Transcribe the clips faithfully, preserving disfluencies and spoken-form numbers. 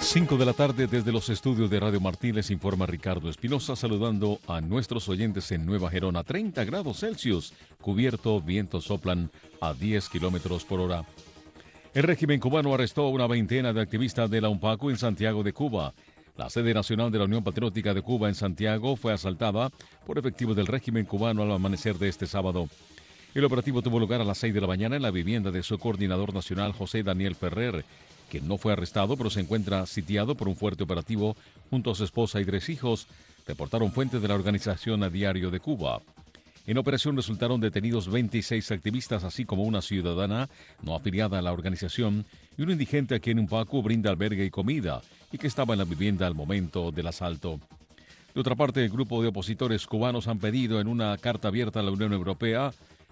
cinco de la tarde desde los estudios de Radio Martí les informa Ricardo Espinosa, saludando a nuestros oyentes en Nueva Gerona. treinta grados Celsius, cubierto, vientos soplan a diez kilómetros por hora. El régimen cubano arrestó a una veintena de activistas de la UNPACU en Santiago de Cuba. La sede nacional de la Unión Patriótica de Cuba en Santiago fue asaltada por efectivos del régimen cubano al amanecer de este sábado. El operativo tuvo lugar a las seis de la mañana en la vivienda de su coordinador nacional, José Daniel Ferrer, quien no fue arrestado, pero se encuentra sitiado por un fuerte operativo junto a su esposa y tres hijos, reportaron fuentes de la organización A Diario de Cuba. En operación resultaron detenidos veintiséis activistas, así como una ciudadana no afiliada a la organización y un indigente a quien UNPACU brinda albergue y comida y que estaba en la vivienda al momento del asalto. De otra parte, el grupo de opositores cubanos han pedido en una carta abierta a la Unión Europea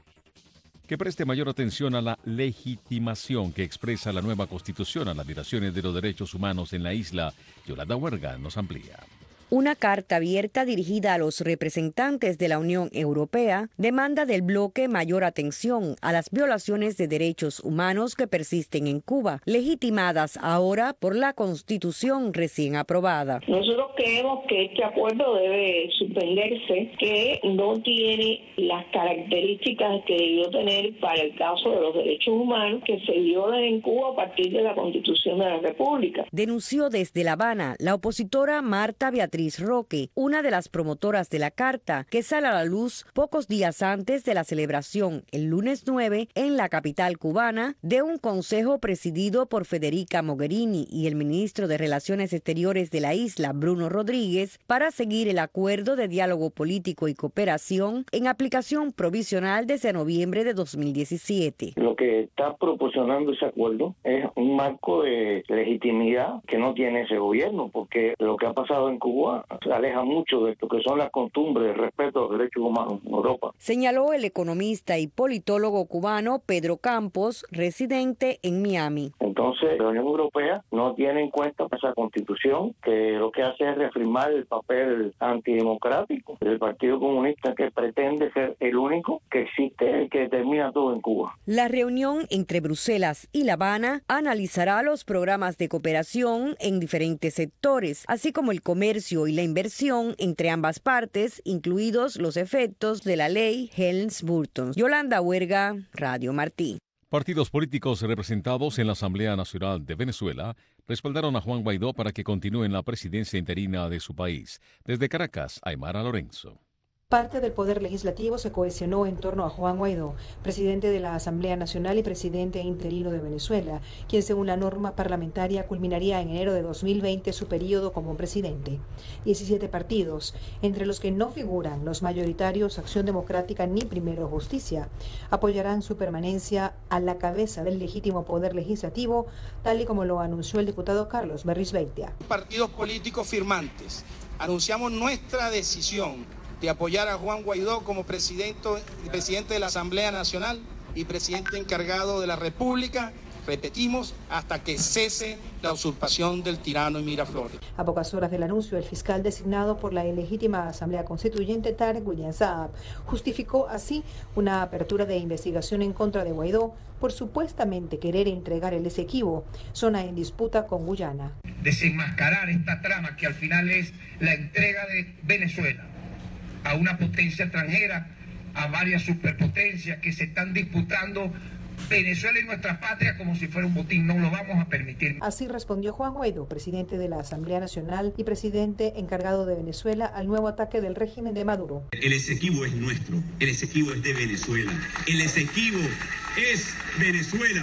que preste mayor atención a la legitimación que expresa la nueva Constitución a las violaciones de los derechos humanos en la isla. Yolanda Huerga nos amplía. Una carta abierta dirigida a los representantes de la Unión Europea demanda del bloque mayor atención a las violaciones de derechos humanos que persisten en Cuba, legitimadas ahora por la Constitución recién aprobada. Nosotros creemos que este acuerdo debe suspenderse, que no tiene las características que debió tener para el caso de los derechos humanos que se violan en Cuba a partir de la Constitución de la República. Denunció desde La Habana la opositora Marta Beatriz Roque, una de las promotoras de la carta, que sale a la luz pocos días antes de la celebración, el lunes nueve, en la capital cubana, de un consejo presidido por Federica Mogherini y el ministro de Relaciones Exteriores de la isla, Bruno Rodríguez, para seguir el acuerdo de diálogo político y cooperación en aplicación provisional desde noviembre de dos mil diecisiete. Lo que está proporcionando ese acuerdo es un marco de legitimidad que no tiene ese gobierno, porque lo que ha pasado en Cuba se aleja mucho de lo que son las costumbres de respeto a los derechos humanos en Europa. Señaló el economista y politólogo cubano Pedro Campos, residente en Miami. Entonces, la Unión Europea no tiene en cuenta esa Constitución, que lo que hace es reafirmar el papel antidemocrático del Partido Comunista, que pretende ser el único que existe y que determina todo en Cuba. La reunión entre Bruselas y La Habana analizará los programas de cooperación en diferentes sectores, así como el comercio y la inversión entre ambas partes, incluidos los efectos de la ley Helms-Burton. Yolanda Huerga, Radio Martí. Partidos políticos representados en la Asamblea Nacional de Venezuela respaldaron a Juan Guaidó para que continúe en la presidencia interina de su país. Desde Caracas, Aymara Lorenzo. Parte del Poder Legislativo se cohesionó en torno a Juan Guaidó, presidente de la Asamblea Nacional y presidente interino de Venezuela, quien según la norma parlamentaria culminaría en enero de dos mil veinte su periodo como presidente. diecisiete partidos, entre los que no figuran los mayoritarios Acción Democrática ni Primero Justicia, apoyarán su permanencia a la cabeza del legítimo Poder Legislativo, tal y como lo anunció el diputado Carlos Berrizbeitia. Partidos políticos firmantes, anunciamos nuestra decisión de apoyar a Juan Guaidó como presidente, presidente de la Asamblea Nacional y presidente encargado de la República, repetimos, hasta que cese la usurpación del tirano en Miraflores. A pocas horas del anuncio, el fiscal designado por la ilegítima Asamblea Constituyente, Tarek William Saab, justificó así una apertura de investigación en contra de Guaidó por supuestamente querer entregar el Esequibo, zona en disputa con Guyana. Desenmascarar esta trama que al final es la entrega de Venezuela a una potencia extranjera, a varias superpotencias que se están disputando Venezuela y nuestra patria como si fuera un botín. No lo vamos a permitir. Así respondió Juan Guaidó, presidente de la Asamblea Nacional y presidente encargado de Venezuela, al nuevo ataque del régimen de Maduro. El Esequibo es nuestro, el Esequibo es de Venezuela, el Esequibo es Venezuela.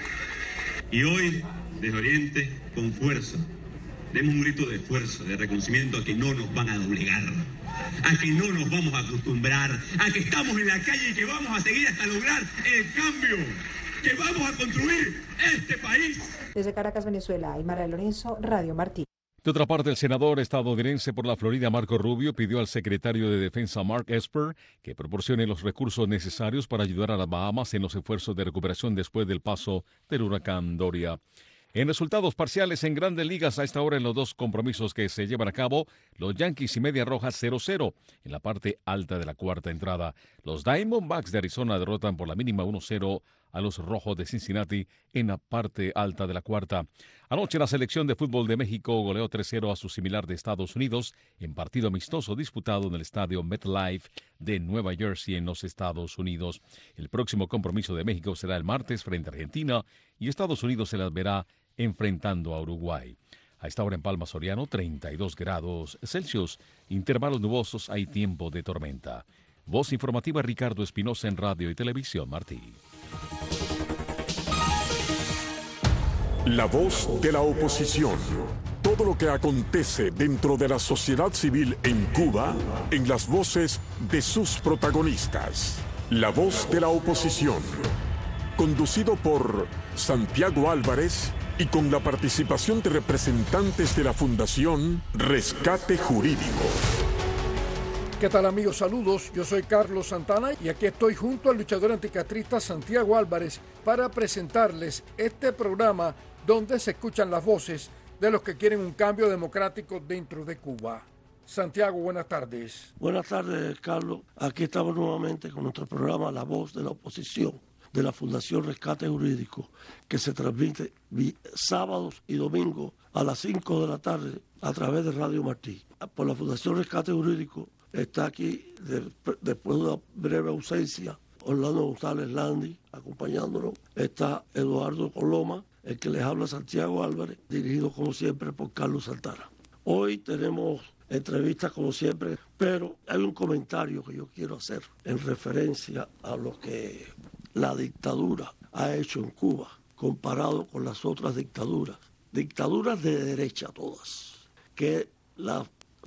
Y hoy, desde Oriente, con fuerza, demos un grito de esfuerzo, de reconocimiento a que no nos van a doblegar, a que no nos vamos a acostumbrar, a que estamos en la calle y que vamos a seguir hasta lograr el cambio, que vamos a construir este país. Desde Caracas, Venezuela, Aymara Lorenzo, Radio Martí. De otra parte, el senador estadounidense por la Florida, Marco Rubio, pidió al secretario de Defensa, Mark Esper, que proporcione los recursos necesarios para ayudar a las Bahamas en los esfuerzos de recuperación después del paso del huracán Doria. En resultados parciales en Grandes Ligas a esta hora en los dos compromisos que se llevan a cabo, los Yankees y Medias Rojas cero cero en la parte alta de la cuarta entrada. Los Diamondbacks de Arizona derrotan por la mínima uno cero a los Rojos de Cincinnati en la parte alta de la cuarta. Anoche la selección de fútbol de México goleó tres cero a su similar de Estados Unidos en partido amistoso disputado en el estadio MetLife de Nueva Jersey en los Estados Unidos. El próximo compromiso de México será el martes frente a Argentina y Estados Unidos se las verá enfrentando a Uruguay. A esta hora en Palma Soriano, treinta y dos grados Celsius, intervalos nubosos, hay tiempo de tormenta. Voz informativa Ricardo Espinosa en Radio y Televisión Martí. La voz de la oposición. Todo lo que acontece dentro de la sociedad civil en Cuba, en las voces de sus protagonistas. La voz de la oposición. Conducido por Santiago Álvarez y con la participación de representantes de la Fundación Rescate Jurídico. ¿Qué tal, amigos? Saludos, yo soy Carlos Santana y aquí estoy junto al luchador anticastrista Santiago Álvarez para presentarles este programa donde se escuchan las voces de los que quieren un cambio democrático dentro de Cuba. Santiago, buenas tardes. Buenas tardes, Carlos. Aquí estamos nuevamente con nuestro programa La Voz de la Oposición de la Fundación Rescate Jurídico, que se transmite sábados y domingos a las cinco de la tarde a través de Radio Martí. Por la Fundación Rescate Jurídico está aquí, de, después de una breve ausencia, Orlando González Landi, acompañándonos. Está Eduardo Coloma, el que les habla Santiago Álvarez, dirigido como siempre por Carlos Santana. Hoy tenemos entrevistas como siempre, pero hay un comentario que yo quiero hacer en referencia a lo que la dictadura ha hecho en Cuba, comparado con las otras dictaduras. Dictaduras de derecha todas, que la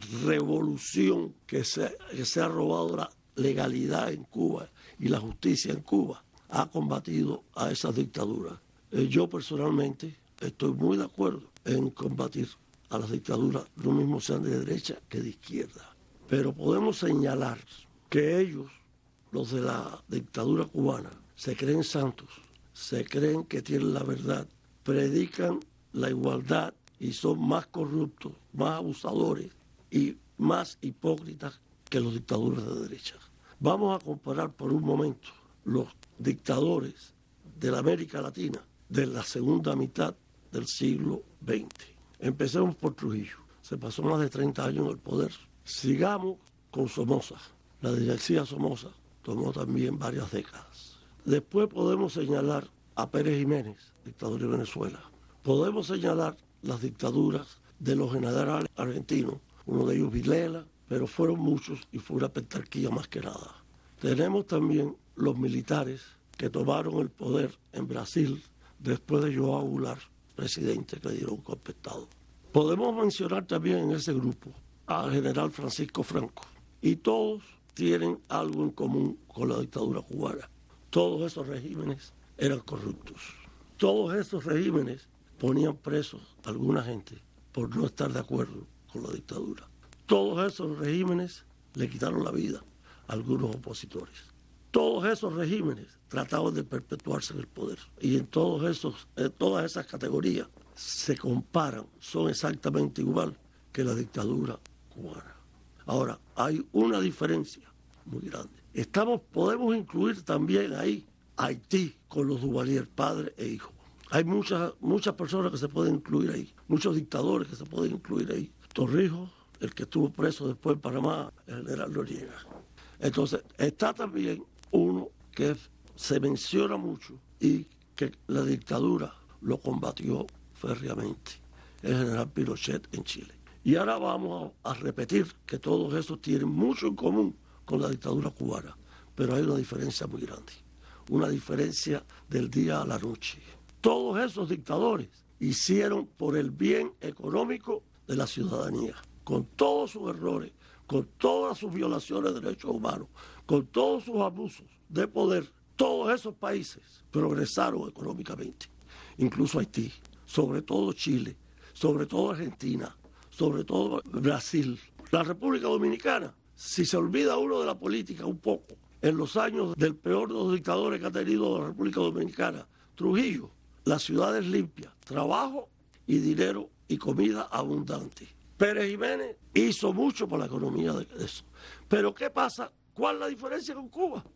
revolución que se, que se ha robado la legalidad en Cuba y la justicia en Cuba ha combatido a esas dictaduras. Eh, yo personalmente estoy muy de acuerdo en combatir a las dictaduras, lo mismo sean de derecha que de izquierda. Pero podemos señalar que ellos, los de la dictadura cubana, se creen santos, se creen que tienen la verdad, predican la igualdad y son más corruptos, más abusadores y más hipócritas que los dictadores de derecha. Vamos a comparar por un momento los dictadores de la América Latina de la segunda mitad del siglo veinte. Empecemos por Trujillo. Se pasó más de treinta años en el poder. Sigamos con Somoza. La dinastía Somoza tomó también varias décadas. Después podemos señalar a Pérez Jiménez, dictador de Venezuela. Podemos señalar las dictaduras de los generales argentinos, uno de ellos Vilela, pero fueron muchos y fue una pentarquía más que nada. Tenemos también los militares que tomaron el poder en Brasil después de João Goulart, presidente, que le dieron un golpe de Estado. Podemos mencionar también en ese grupo al general Francisco Franco. Y todos tienen algo en común con la dictadura cubana. Todos esos regímenes eran corruptos. Todos esos regímenes ponían presos a alguna gente por no estar de acuerdo con la dictadura. Todos esos regímenes le quitaron la vida a algunos opositores. Todos esos regímenes trataban de perpetuarse en el poder. Y en, todos esos, en todas esas categorías se comparan, son exactamente igual que la dictadura cubana. Ahora, hay una diferencia muy grande. Estamos, podemos incluir también ahí Haití con los Duvalier, padre e hijo. Hay muchas, muchas personas que se pueden incluir ahí, muchos dictadores que se pueden incluir ahí. Torrijos, el que estuvo preso después en Panamá, el general Noriega. Entonces, está también uno que se menciona mucho y que la dictadura lo combatió férreamente, el general Pinochet en Chile. Y ahora vamos a, a repetir que todos esos tienen mucho en común con la dictadura cubana, pero hay una diferencia muy grande, una diferencia del día a la noche. Todos esos dictadores hicieron por el bien económico de la ciudadanía, con todos sus errores, con todas sus violaciones de derechos humanos, con todos sus abusos de poder. Todos esos países progresaron económicamente, incluso Haití, sobre todo Chile, sobre todo Argentina, sobre todo Brasil. La República Dominicana, si se olvida uno de la política un poco, en los años del peor de los dictadores que ha tenido la República Dominicana, Trujillo, las ciudades limpias, trabajo y dinero y comida abundante. Pérez Jiménez hizo mucho por la economía de eso. Pero ¿qué pasa? ¿Cuál es la diferencia con Cuba?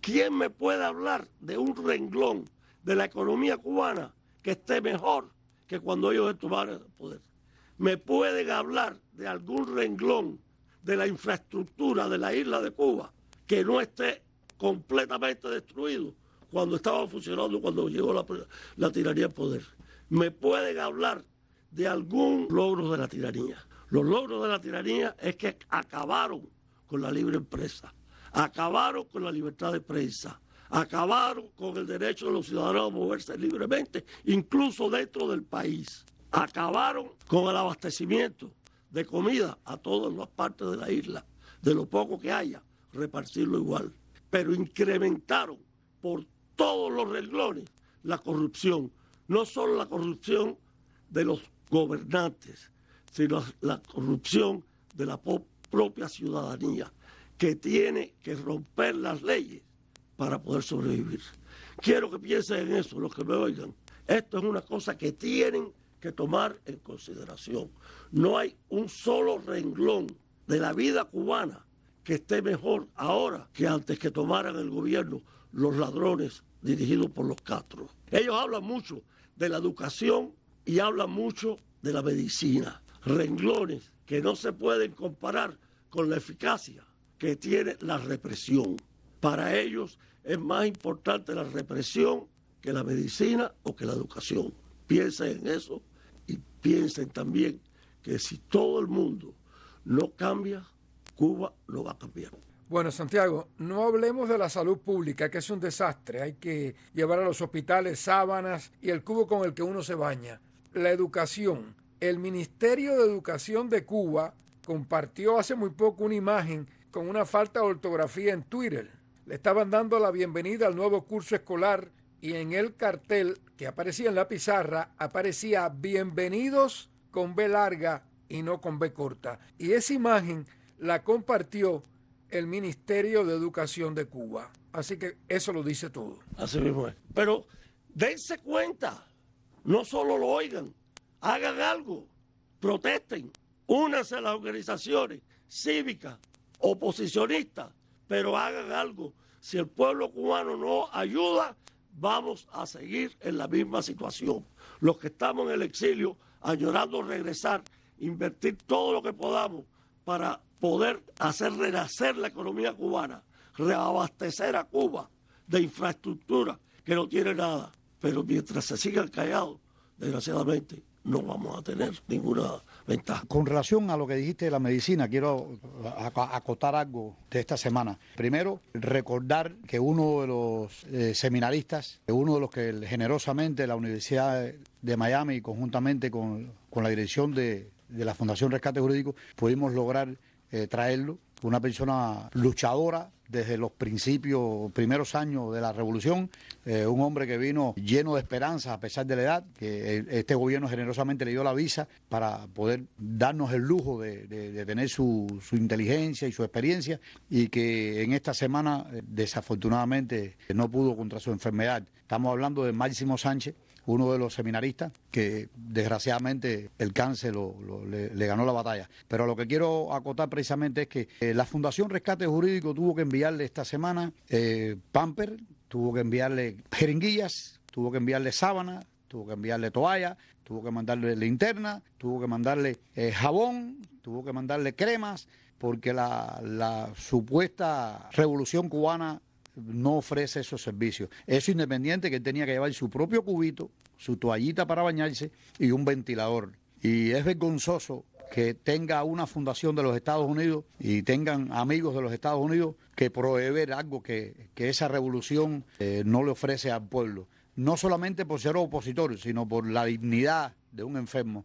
¿Quién me puede hablar de un renglón de la economía cubana que esté mejor que cuando ellos tomaron el poder? ¿Me pueden hablar de algún renglón de la infraestructura de la isla de Cuba que no esté completamente destruido cuando estaba funcionando, cuando llegó la, la tiranía al poder? ¿Me pueden hablar de algún logro de la tiranía? Los logros de la tiranía es que acabaron con la libre empresa, acabaron con la libertad de prensa, acabaron con el derecho de los ciudadanos a moverse libremente, incluso dentro del país. Acabaron con el abastecimiento de comida a todas las partes de la isla, de lo poco que haya, repartirlo igual. Pero incrementaron por todos los renglones la corrupción, no solo la corrupción de los gobernantes, sino la corrupción de la propia ciudadanía, que tiene que romper las leyes para poder sobrevivir. Quiero que piensen en eso, los que me oigan. Esto es una cosa que tienen que tomar en consideración. No hay un solo renglón de la vida cubana que esté mejor ahora que antes que tomaran el gobierno los ladrones dirigidos por los Castro. Ellos hablan mucho de la educación y hablan mucho de la medicina. Renglones que no se pueden comparar con la eficacia que tiene la represión. Para ellos es más importante la represión que la medicina o que la educación. Piensen en eso y piensen también que si todo el mundo no cambia, Cuba no va a cambiar. Bueno, Santiago, no hablemos de la salud pública, que es un desastre. Hay que llevar a los hospitales sábanas y el cubo con el que uno se baña. La educación. El Ministerio de Educación de Cuba compartió hace muy poco una imagen con una falta de ortografía en Twitter. Le estaban dando la bienvenida al nuevo curso escolar y en el cartel que aparecía en la pizarra aparecía bienvenidos con B larga y no con B corta. Y esa imagen la compartió el Ministerio de Educación de Cuba. Así que eso lo dice todo. Así mismo es. Pero dense cuenta, no solo lo oigan, hagan algo, protesten, únanse a las organizaciones cívicas, oposicionistas, pero hagan algo. Si el pueblo cubano no ayuda, vamos a seguir en la misma situación. Los que estamos en el exilio, añorando regresar, invertir todo lo que podamos para poder hacer renacer la economía cubana, reabastecer a Cuba de infraestructura que no tiene nada. Pero mientras se sigan callados, desgraciadamente, no vamos a tener ninguna ventaja. Con relación a lo que dijiste de la medicina, quiero acotar algo de esta semana. Primero, recordar que uno de los eh, seminaristas, uno de los que generosamente la Universidad de Miami, conjuntamente con, con la dirección de, de la Fundación Rescate Jurídico, pudimos lograr eh, traerlo, una persona luchadora desde los principios, primeros años de la revolución, eh, un hombre que vino lleno de esperanza a pesar de la edad, que este gobierno generosamente le dio la visa para poder darnos el lujo de, de, de tener su, su inteligencia y su experiencia, y que en esta semana desafortunadamente no pudo contra su enfermedad. Estamos hablando de Máximo Sánchez, uno de los seminaristas que desgraciadamente el cáncer lo, lo, le, le ganó la batalla. Pero lo que quiero acotar precisamente es que eh, la Fundación Rescate Jurídico tuvo que enviarle esta semana eh, pamper, tuvo que enviarle jeringuillas, tuvo que enviarle sábana, tuvo que enviarle toalla, tuvo que mandarle linterna, tuvo que mandarle eh, jabón, tuvo que mandarle cremas, porque la, la supuesta revolución cubana no ofrece esos servicios. Eso independiente que él tenía que llevar su propio cubito, su toallita para bañarse y un ventilador. Y es vergonzoso que tenga una fundación de los Estados Unidos y tengan amigos de los Estados Unidos que proveer algo que, que esa revolución eh, no le ofrece al pueblo. No solamente por ser opositor, sino por la dignidad de un enfermo.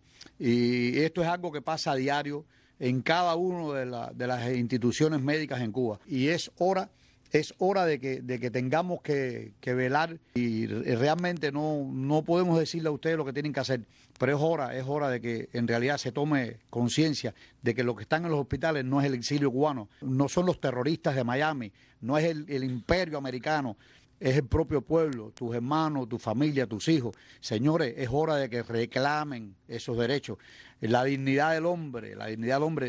Y esto es algo que pasa a diario en cada una de, la, de las instituciones médicas en Cuba. Y es hora... Es hora de que, de que tengamos que, que velar y realmente no, no podemos decirle a ustedes lo que tienen que hacer, pero es hora, es hora de que en realidad se tome conciencia de que los que están en los hospitales no es el exilio cubano, no son los terroristas de Miami, no es el, el imperio americano, es el propio pueblo, tus hermanos, tu familia, tus hijos. Señores, es hora de que reclamen esos derechos. La dignidad del hombre, la dignidad del hombre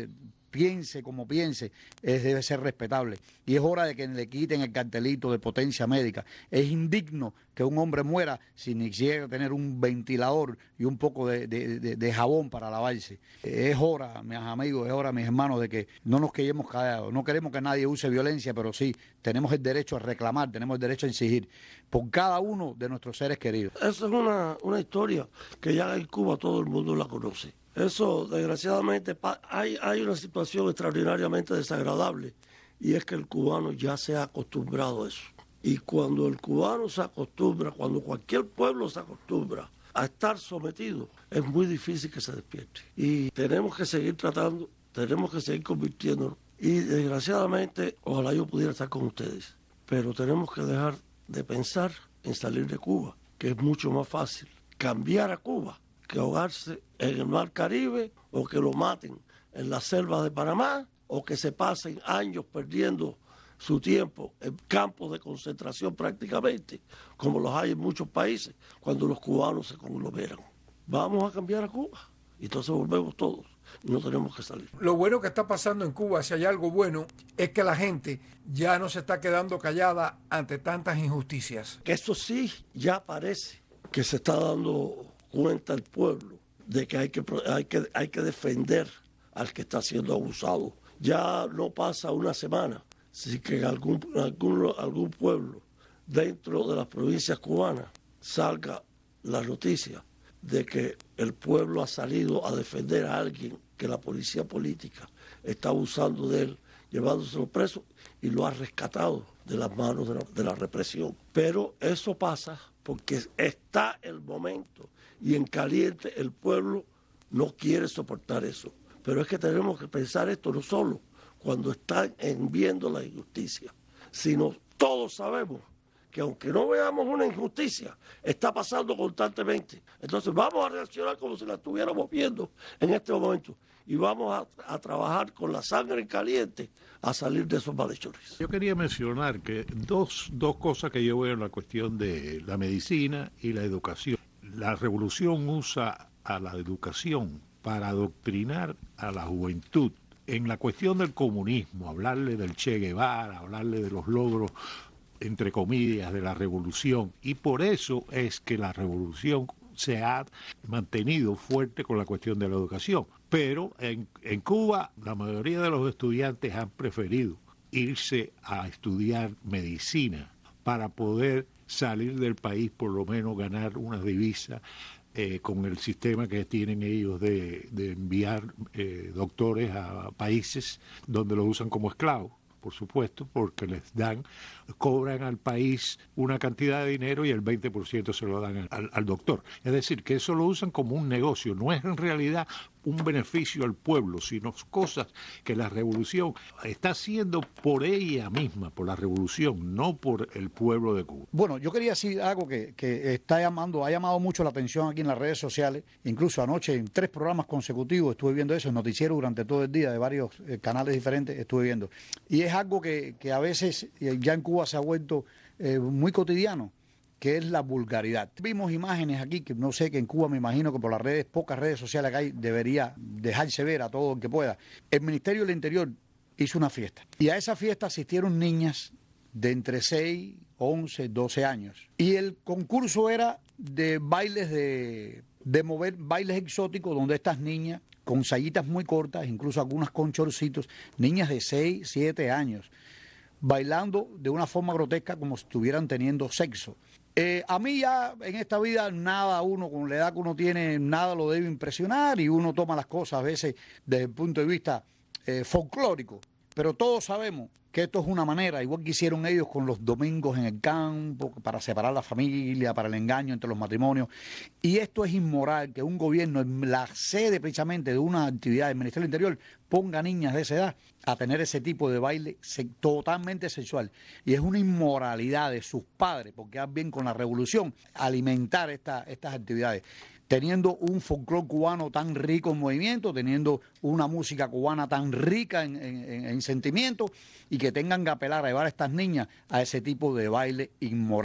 piense como piense, es, debe ser respetable. Y es hora de que le quiten el cartelito de potencia médica. Es indigno que un hombre muera sin ni siquiera tener un ventilador y un poco de, de, de, de jabón para lavarse. Es hora, mis amigos, es hora, mis hermanos, de que no nos quedemos callados. No queremos que nadie use violencia, pero sí, tenemos el derecho a reclamar, tenemos el derecho a exigir por cada uno de nuestros seres queridos. Esa es una, una historia que ya en Cuba todo el mundo la conoce. Eso, desgraciadamente, hay, hay una situación extraordinariamente desagradable y es que el cubano ya se ha acostumbrado a eso. Y cuando el cubano se acostumbra, cuando cualquier pueblo se acostumbra a estar sometido, es muy difícil que se despierte. Y tenemos que seguir tratando, tenemos que seguir convirtiéndonos. Y desgraciadamente, ojalá yo pudiera estar con ustedes, pero tenemos que dejar de pensar en salir de Cuba, que es mucho más fácil cambiar a Cuba que ahogarse en el mar Caribe o que lo maten en la selva de Panamá o que se pasen años perdiendo su tiempo en campos de concentración prácticamente, como los hay en muchos países, cuando los cubanos se conglomeran. Vamos a cambiar a Cuba y entonces volvemos todos y no tenemos que salir. Lo bueno que está pasando en Cuba, si hay algo bueno, es que la gente ya no se está quedando callada ante tantas injusticias. Eso sí, ya parece que se está dando cuenta el pueblo de que hay que, hay que, hay que defender al que está siendo abusado. Ya no pasa una semana sin que en algún, algún, algún pueblo dentro de las provincias cubanas salga la noticia de que el pueblo ha salido a defender a alguien que la policía política está abusando de él, llevándoselo preso y lo ha rescatado de las manos de la, de la represión. Pero eso pasa porque está el momento y en caliente el pueblo no quiere soportar eso. Pero es que tenemos que pensar esto no solo cuando están viendo la injusticia, sino todos sabemos que aunque no veamos una injusticia, está pasando constantemente. Entonces vamos a reaccionar como si la estuviéramos viendo en este momento y vamos a, a trabajar con la sangre caliente a salir de esos malhechores. Yo quería mencionar que dos, dos cosas que yo veo en la cuestión de la medicina y la educación. La revolución usa a la educación para adoctrinar a la juventud. En la cuestión del comunismo, hablarle del Che Guevara, hablarle de los logros, entre comillas, de la revolución. Y por eso es que la revolución se ha mantenido fuerte con la cuestión de la educación. Pero en, en Cuba la mayoría de los estudiantes han preferido irse a estudiar medicina para poder salir del país, por lo menos ganar una divisa eh, con el sistema que tienen ellos de, de enviar eh, doctores a países donde los usan como esclavos, por supuesto, porque les dan, cobran al país una cantidad de dinero y el veinte por ciento se lo dan al, al doctor. Es decir, que eso lo usan como un negocio, no es en realidad un beneficio al pueblo, sino cosas que la revolución está haciendo por ella misma, por la revolución, no por el pueblo de Cuba. Bueno, yo quería decir algo que, que está llamando, ha llamado mucho la atención aquí en las redes sociales, incluso anoche en tres programas consecutivos estuve viendo eso, en noticiero durante todo el día de varios eh, canales diferentes estuve viendo. Y es algo que, que a veces eh, ya en Cuba se ha vuelto eh, muy cotidiano, que es la vulgaridad. Vimos imágenes aquí, que no sé, que en Cuba me imagino que por las redes, pocas redes sociales que hay, debería dejarse ver a todo el que pueda. El Ministerio del Interior hizo una fiesta y a esa fiesta asistieron niñas de entre seis, once, doce años. Y el concurso era de bailes de, de mover, bailes exóticos, donde estas niñas con sayitas muy cortas, incluso algunas con chorcitos, niñas de seis, siete años, bailando de una forma grotesca como si estuvieran teniendo sexo. Eh, a mí ya en esta vida nada, uno con la edad que uno tiene, nada lo debe impresionar y uno toma las cosas a veces desde el punto de vista eh, folclórico. Pero todos sabemos que esto es una manera, igual que hicieron ellos con los domingos en el campo, para separar la familia, para el engaño entre los matrimonios. Y esto es inmoral, que un gobierno, en la sede precisamente de una actividad del Ministerio del Interior, ponga niñas de esa edad a tener ese tipo de baile se, totalmente sexual. Y es una inmoralidad de sus padres, porque hacen bien con la revolución, alimentar esta, estas actividades. Teniendo un folclore cubano tan rico en movimiento, teniendo una música cubana tan rica en, en, en sentimientos, y que tengan que apelar a llevar a estas niñas a ese tipo de baile inmoral.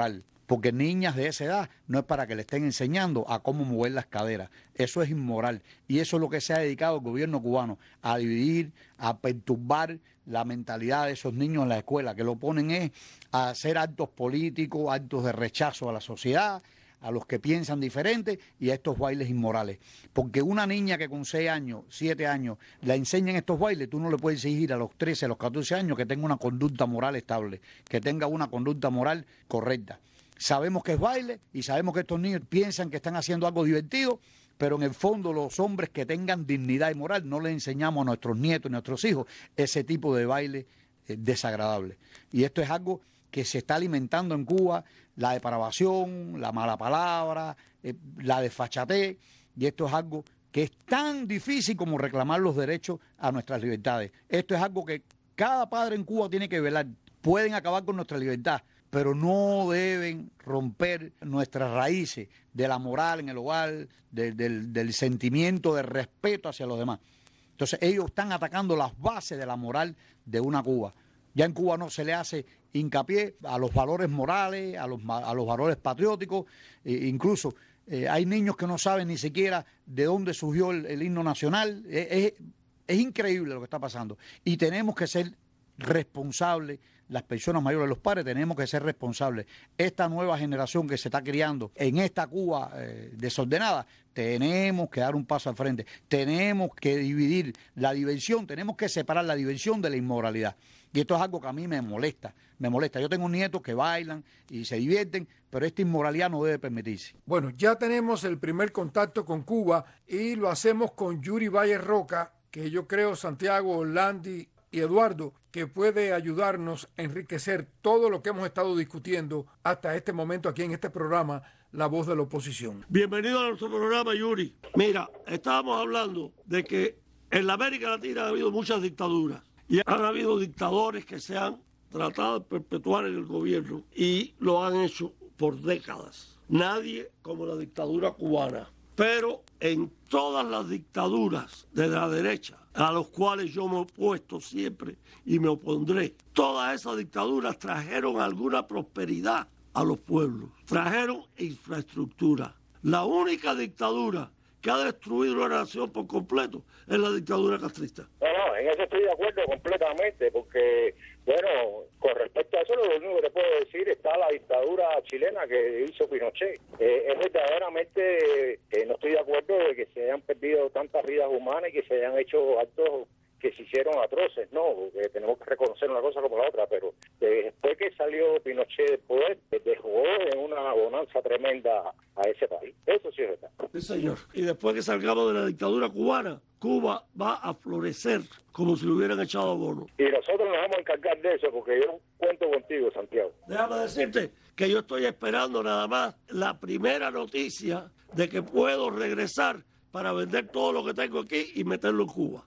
porque niñas de esa edad no es para que le estén enseñando a cómo mover las caderas. Eso es inmoral y eso es lo que se ha dedicado el gobierno cubano, a dividir, a perturbar la mentalidad de esos niños en la escuela, que lo ponen es a hacer actos políticos, actos de rechazo a la sociedad, a los que piensan diferente y a estos bailes inmorales. Porque una niña que con seis años, siete años, la enseñan estos bailes, tú no le puedes exigir a los trece, a los catorce años que tenga una conducta moral estable, que tenga una conducta moral correcta. Sabemos que es baile y sabemos que estos niños piensan que están haciendo algo divertido, pero en el fondo los hombres que tengan dignidad y moral no les enseñamos a nuestros nietos y nuestros hijos ese tipo de baile eh, desagradable. Y esto es algo que se está alimentando en Cuba, la depravación, la mala palabra, eh, la desfachatez, y esto es algo que es tan difícil como reclamar los derechos a nuestras libertades. Esto es algo que cada padre en Cuba tiene que velar. Pueden acabar con nuestra libertad, pero no deben romper nuestras raíces de la moral en el hogar, de, del, del sentimiento de respeto hacia los demás. Entonces ellos están atacando las bases de la moral de una Cuba. Ya en Cuba no se le hace hincapié a los valores morales, a los, a los valores patrióticos, e incluso eh, hay niños que no saben ni siquiera de dónde surgió el, el himno nacional. Es, es, es increíble lo que está pasando y tenemos que ser responsables, las personas mayores, los padres, tenemos que ser responsables. Esta nueva generación que se está criando en esta Cuba eh, desordenada, tenemos que dar un paso al frente, tenemos que dividir la diversión, tenemos que separar la diversión de la inmoralidad. Y esto es algo que a mí me molesta, me molesta. Yo tengo nietos que bailan y se divierten, pero esta inmoralidad no debe permitirse. Bueno, ya tenemos el primer contacto con Cuba y lo hacemos con Yuri Valle Roca, que yo creo, Santiago, Landy y Eduardo, que puede ayudarnos a enriquecer todo lo que hemos estado discutiendo hasta este momento aquí en este programa, La Voz de la Oposición. Bienvenido a nuestro programa, Yuri. Mira, estábamos hablando de que en la América Latina ha habido muchas dictaduras y han habido dictadores que se han tratado de perpetuar en el gobierno y lo han hecho por décadas. Nadie como la dictadura cubana. Pero en todas las dictaduras de la derecha, a los cuales yo me he opuesto siempre y me opondré, todas esas dictaduras trajeron alguna prosperidad a los pueblos, trajeron infraestructura. La única dictadura que ha destruido la nación por completo es la dictadura castrista. No, no, en eso estoy de acuerdo completamente, porque, bueno, con respecto a eso, lo único que te puedo decir está la dictadura chilena que hizo Pinochet. Eh, es verdaderamente, eh, no estoy de acuerdo de que se hayan perdido tantas vidas humanas y que se hayan hecho actos que se hicieron atroces, no, porque tenemos que reconocer una cosa como la otra, pero después que salió Pinochet del poder, dejó en una bonanza tremenda a ese país. Eso sí es verdad. Sí, señor. Y después que salgamos de la dictadura cubana, Cuba va a florecer como si lo hubieran echado a bono. Y nosotros nos vamos a encargar de eso, porque yo cuento contigo, Santiago. Déjame decirte que yo estoy esperando nada más la primera noticia de que puedo regresar para vender todo lo que tengo aquí y meterlo en Cuba.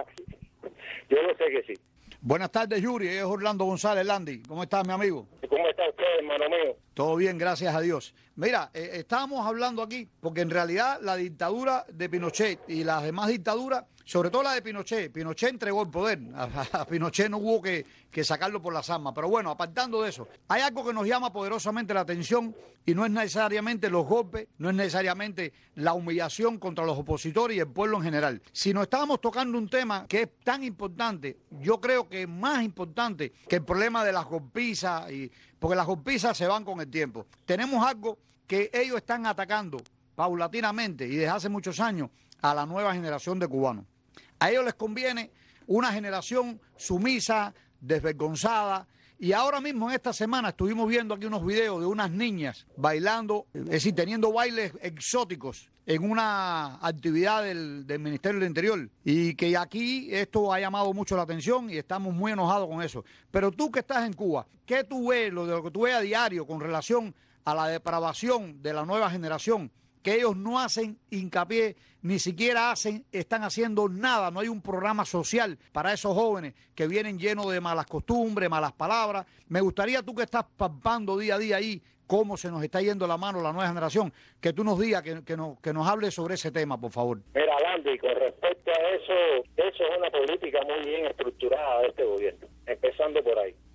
Yo lo sé que sí. Buenas tardes, Yuri. Es Orlando González, Landy. ¿Cómo estás, mi amigo? ¿Cómo está usted, hermano mío? Todo bien, gracias a Dios. Mira, eh, estábamos hablando aquí, porque en realidad la dictadura de Pinochet y las demás dictaduras, sobre todo la de Pinochet, Pinochet entregó el poder, a, a Pinochet no hubo que, que sacarlo por las armas, pero bueno, apartando de eso, hay algo que nos llama poderosamente la atención y no es necesariamente los golpes, no es necesariamente la humillación contra los opositores y el pueblo en general, sino estábamos tocando un tema que es tan importante, yo creo que más importante que el problema de las golpizas, y, porque las golpizas se van con el tiempo. Tenemos algo que ellos están atacando paulatinamente y desde hace muchos años a la nueva generación de cubanos. A ellos les conviene una generación sumisa, desvergonzada, y ahora mismo en esta semana estuvimos viendo aquí unos videos de unas niñas bailando, es decir, teniendo bailes exóticos en una actividad del, del Ministerio del Interior, y que aquí esto ha llamado mucho la atención y estamos muy enojados con eso. Pero tú que estás en Cuba, ¿qué tú ves, lo de lo que tú ves a diario con relación a la depravación de la nueva generación? Que ellos no hacen hincapié, ni siquiera hacen, están haciendo nada, no hay un programa social para esos jóvenes que vienen llenos de malas costumbres, malas palabras. Me gustaría, tú que estás palpando día a día ahí cómo se nos está yendo la mano la nueva generación, que tú nos digas, que, que, nos, que nos hables sobre ese tema, por favor. Mira, Landy, con respecto a eso, eso es una política muy bien estructurada de este gobierno, empezando por ahí.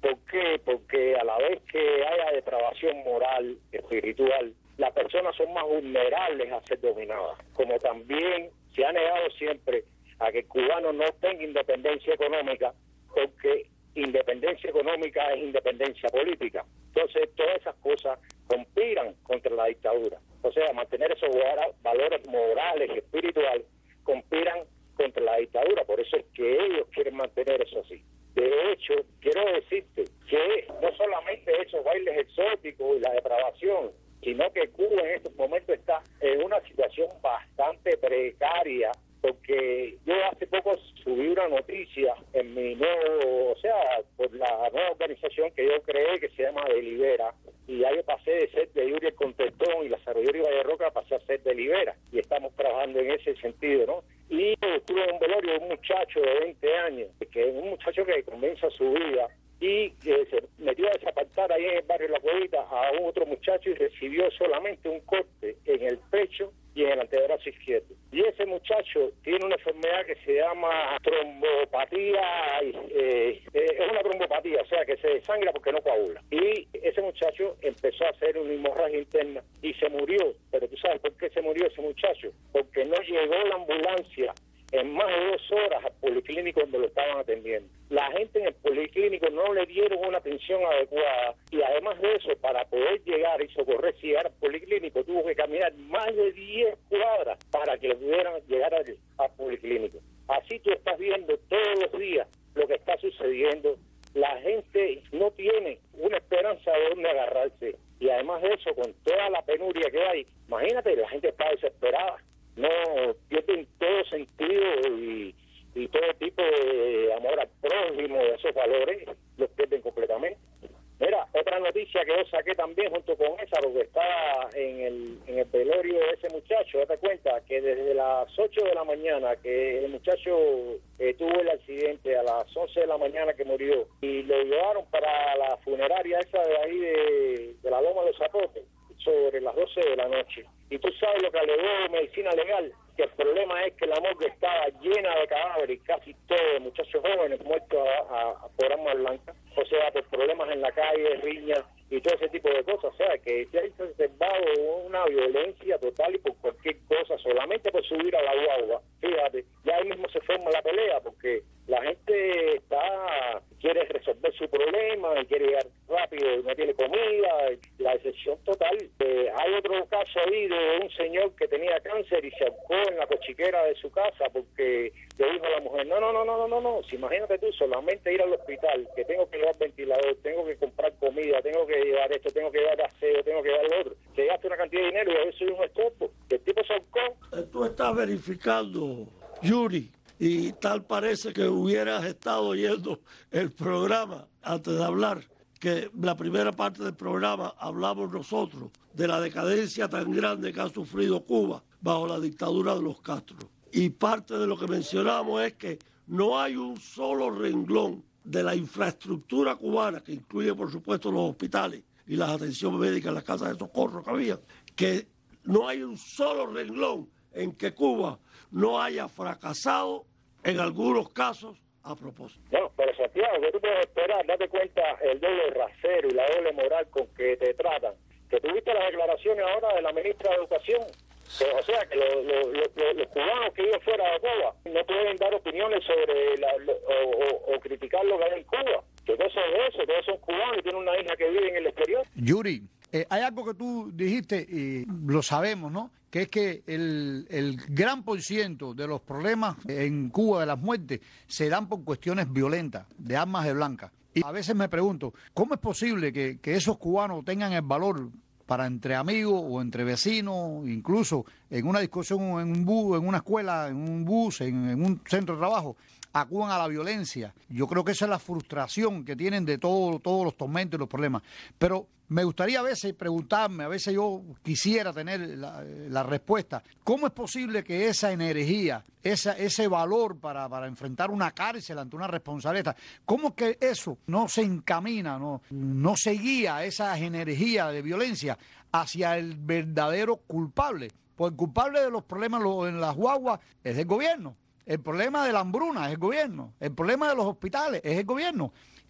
¿Por qué? Porque a la vez que haya depravación moral, espiritual, las personas son más vulnerables a ser dominadas. Como también se ha negado siempre a que el cubano no tenga independencia económica, porque independencia económica es independencia política. Entonces, todas esas cosas conspiran contra la dictadura. O sea, mantener esos valores morales y espirituales conspiran contra la dictadura. Por eso es que ellos quieren mantener eso así. De hecho, quiero decirte que no solamente esos bailes exóticos y la depravación, sino que Cuba en estos momentos está en una situación bastante precaria, porque yo hace poco subí una noticia en mi nuevo, o sea, por la nueva organización que yo creé, que se llama Delibera, y ahí pasé de ser de Yuri el Contestón y la Sarroyori Valle Roca, pasé a ser Delibera, y estamos trabajando en ese sentido, ¿no? Y estuve en un velorio de un muchacho de veinte años, que es un muchacho que comienza su vida, y que se metió a desapartar ahí en el barrio La Cuevita a un otro muchacho y recibió solamente un corte en el pecho y en el antebrazo izquierdo. Y ese muchacho tiene una enfermedad que se llama trombopatía, eh, eh, es una trombopatía, o sea que se desangra porque no coagula. Y ese muchacho empezó a hacer una hemorragia interna y se murió. Pero tú sabes por qué se murió ese muchacho, porque no llegó la ambulancia en más de dos horas al policlínico donde lo estaban atendiendo. La gente en el policlínico no le dieron una atención adecuada y además de eso, para poder llegar y socorrerse y llegar al policlínico, tuvo que caminar más de diez cuadras para que le pudieran llegar al, al policlínico. Así tú estás viendo todos los días lo que está sucediendo. La gente no tiene una esperanza de dónde agarrarse y además de eso, con toda la penuria que hay, imagínate, la gente está desesperada. No pierden todo sentido y, y todo tipo de amor al prójimo, esos valores los pierden completamente. Mira, otra noticia que yo saqué también junto con esa, lo que está en el, en el velorio de ese muchacho, date cuenta que desde las ocho de la mañana que el muchacho eh, tuvo el accidente, a las once de la mañana que murió, y lo llevaron para la funeraria esa de ahí de, de la Loma de los Zapotes, sobre las doce de la noche. Y tú sabes lo que alegó medicina legal, que el problema es que la morgue estaba llena de cadáveres, casi todos muchachos jóvenes muertos a, a, a por armas blancas, o sea, por problemas en la calle, riñas y todo ese tipo de cosas. O sea, que se ha observado una violencia total y por cualquier cosa, solamente por subir a la guagua. Fíjate, ya ahí mismo se forma la pelea, porque la gente está quiere resolver su problema y quiere llegar rápido y no tiene comida, la decepción total. Eh, hay otro caso ahí de un señor que tenía cáncer y se ahorcó en la cochiquera de su casa porque le dijo a la mujer, no, no, no, no, no, no, no, si imagínate tú, solamente ir al hospital, que tengo que llevar ventilador, tengo que comprar comida, tengo que llevar esto, tengo que llevar aseo, tengo que llevar lo otro, se gasta una cantidad de dinero y a veces es un estorbo. El tipo se ahorcó. Tú estás verificando, Yuri, y tal parece que hubieras estado oyendo el programa antes de hablar, que la primera parte del programa hablamos nosotros de la decadencia tan grande que ha sufrido Cuba bajo la dictadura de los Castro. Y parte de lo que mencionamos es que no hay un solo renglón de la infraestructura cubana, que incluye por supuesto los hospitales y las atenciones médicas, las casas de socorro que había, que no hay un solo renglón en que Cuba no haya fracasado en algunos casos a propósito. No, pero Santiago, que tú puedes esperar, date cuenta el doble rasero y la doble moral con que te tratan. Que tuviste las declaraciones ahora de la ministra de Educación, que, o sea, que lo, lo, lo, los cubanos que viven fuera de Cuba no pueden dar opiniones sobre la, lo, o, o, o criticar lo que hay en Cuba. Que todos son eso, todos son cubanos y tienen una hija que vive en el exterior. Yuri, eh, hay algo que tú dijiste y lo sabemos, ¿no? Que es que el, el gran por ciento de los problemas en Cuba, de las muertes, se dan por cuestiones violentas, de armas de blanca. Y a veces me pregunto, ¿cómo es posible que, que esos cubanos tengan el valor para entre amigos o entre vecinos, incluso en una discusión en un bus, en una escuela, en un bus, en, en un centro de trabajo, acudan a la violencia? Yo creo que esa es la frustración que tienen de todo, todos los tormentos y los problemas. Pero me gustaría a veces preguntarme, a veces yo quisiera tener la, la respuesta, ¿cómo es posible que esa energía, esa, ese valor para, para enfrentar una cárcel ante una responsabilidad, cómo es que eso no se encamina, no, no se guía esa energía de violencia hacia el verdadero culpable? Pues el culpable de los problemas en las guaguas es el gobierno. El problema de la hambruna es el gobierno. El problema de los hospitales es el gobierno.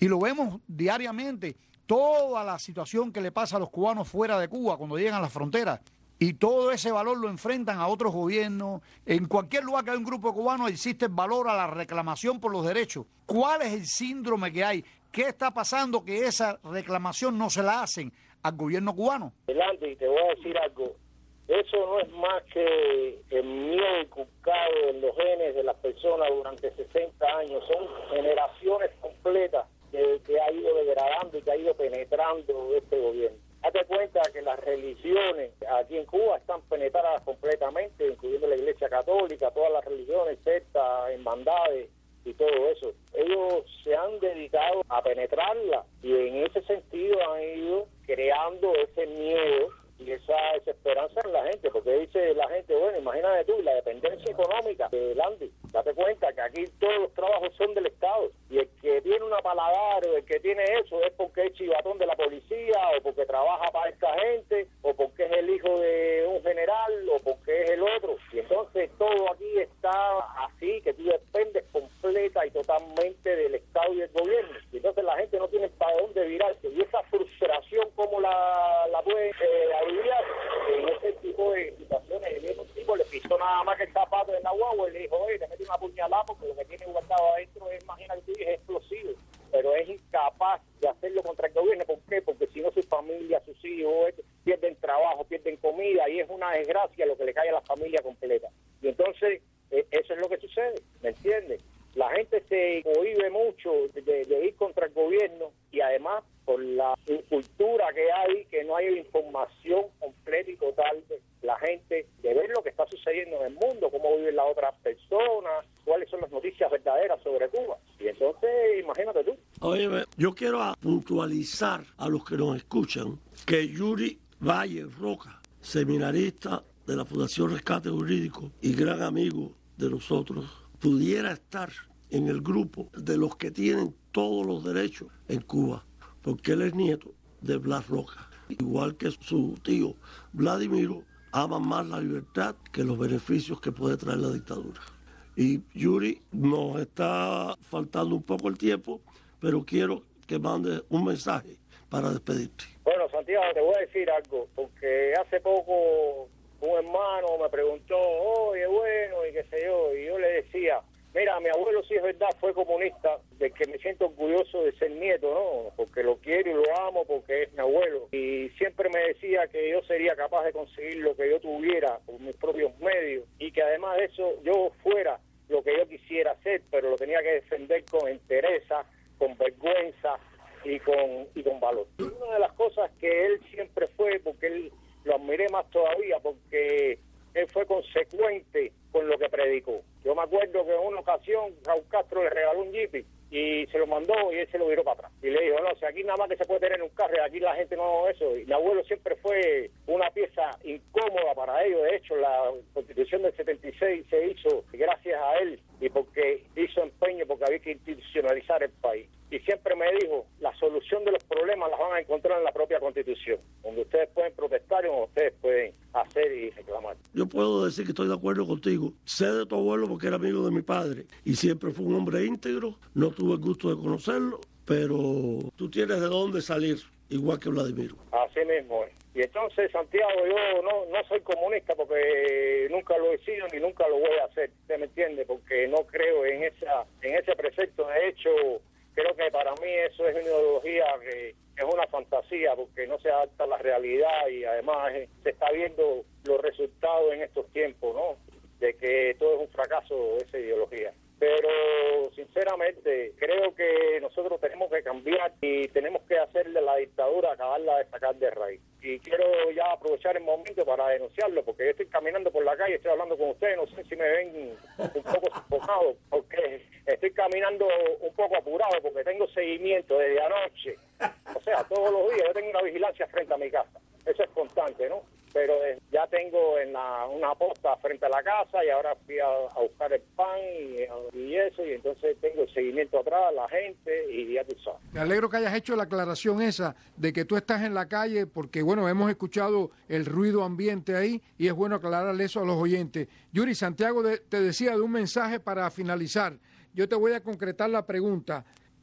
Y lo vemos diariamente, toda la situación que le pasa a los cubanos fuera de Cuba cuando llegan a las fronteras. Y todo ese valor lo enfrentan a otros gobiernos. En cualquier lugar que hay un grupo de cubanos existe el valor a la reclamación por los derechos. ¿Cuál es el síndrome que hay? ¿Qué está pasando que esa reclamación no se la hacen al gobierno cubano? Andy, te voy a decir algo. Eso no es más que el miedo inculcado en los genes de las personas durante sesenta años. Son generaciones completas que, que ha ido degradando y que ha ido penetrando este gobierno. Date cuenta que las religiones aquí en Cuba están penetradas completamente, incluyendo la Iglesia Católica, todas las religiones, sectas, hermandades y todo eso. Ellos se han dedicado a penetrarla y en ese sentido han ido creando ese miedo y esa desesperanza en la gente, porque dice la gente, bueno, imagínate tú, la dependencia económica de Landy. Date cuenta que aquí todos los trabajos son del Estado y el que tiene una paladar o el que tiene eso es porque es chivatón de la policía o porque trabaja para esta gente o porque es el hijo de un general o porque es el otro. Y entonces todo aquí está así, que tú dependes completa y totalmente del Estado y del gobierno. Y entonces la gente no tiene para dónde virarse. Y esa frustración, ¿cómo la, la puede eh, aliviar? En ese tipo de situaciones, el mismo tipo le pisó nada más que el zapato en la guagua y le dijo, oye, te mete una puñalada porque lo que tiene guardado adentro es, imagínate tú, es explosivo. Pero es incapaz de hacerlo contra el gobierno. ¿Por qué? Porque si no, su familia, sus hijos, pierden trabajo, pierden comida y es una desgracia lo que le cae a la familia completa. Y entonces, eh, eso es lo que sucede, ¿me entiendes? La gente se cohíbe mucho de, de ir contra el gobierno y además por la cultura que hay, que no hay información completa y total de la gente, de ver lo que está sucediendo en el mundo, cómo viven las otras personas, cuáles son las noticias verdaderas sobre Cuba. Y entonces, imagínate tú. Oye, yo quiero puntualizar a los que nos escuchan que Yuri Valle Roca, seminarista de la Fundación Rescate Jurídico y gran amigo de nosotros, pudiera estar en el grupo de los que tienen todos los derechos en Cuba, porque él es nieto de Blas Roca. Igual que su tío Vladimiro, ama más la libertad que los beneficios que puede traer la dictadura. Y Yuri, nos está faltando un poco el tiempo, pero quiero que mande un mensaje para despedirte. Bueno, Santiago, te voy a decir algo, porque hace poco un hermano me preguntó, oye, bueno, y qué sé yo, y yo le decía, mira, mi abuelo sí es verdad, fue comunista, de que me siento orgulloso de ser nieto, ¿no? Porque lo quiero y lo amo, porque es mi abuelo. Y siempre me decía que yo sería capaz de conseguir lo que yo tuviera con mis propios medios y que además de eso yo fuera lo que yo quisiera hacer, pero lo tenía que defender con entereza, con vergüenza y con, y con valor. Y una de las cosas que él siempre fue, porque él lo admiré más todavía, porque él fue consecuente con lo que predicó. Yo me acuerdo que en una ocasión Raúl Castro le regaló un Jeep y se lo mandó y él se lo viró para atrás. Y le dijo, no, si aquí nada más que se puede tener un carro, y aquí la gente no eso. Y mi abuelo siempre fue una pieza incómoda para ellos. De hecho, la Constitución del setenta y seis se hizo gracias a él y porque hizo empeño, porque había que institucionalizar el país. Y siempre me dijo, la solución de los problemas las van a encontrar en la propia Constitución, donde ustedes pueden protestar y donde ustedes pueden hacer y reclamar. Yo puedo decir que estoy de acuerdo contigo. Sé de tu abuelo porque era amigo de mi padre y siempre fue un hombre íntegro. No tuve el gusto de conocerlo, pero tú tienes de dónde salir, igual que Vladimiro. Así mismo es. Y entonces, Santiago, yo no, no soy comunista porque nunca lo he sido ni nunca lo voy a hacer. ¿Usted me entiende? Porque no creo en esa en ese precepto. De hecho, creo que para mí eso es una ideología que es una fantasía porque no se adapta a la realidad y además eh, se está viendo los resultados en estos tiempos, ¿no? De que todo es un fracaso esa ideología. Pero sinceramente creo que nosotros tenemos que cambiar y tenemos que hacerle la dictadura, acabarla de sacar de raíz. Y quiero ya aprovechar el momento para denunciarlo, porque yo estoy caminando por la calle, estoy hablando con ustedes, no sé si me ven un poco sofocado, porque estoy caminando un poco apurado, porque tengo seguimiento desde anoche. O sea, todos los días yo tengo una vigilancia frente a mi casa. Eso es constante, ¿no? Pero eh, ya tengo en la, una posta frente a la casa y ahora fui a, a buscar el pan y, y eso, y entonces tengo el seguimiento atrás, la gente, y ya tú sabes. Me alegro que hayas hecho la aclaración esa de que tú estás en la calle porque, bueno, hemos escuchado el ruido ambiente ahí y es bueno aclararle eso a los oyentes. Yuri, Santiago de, te decía de un mensaje para finalizar. Yo te voy a concretar la pregunta.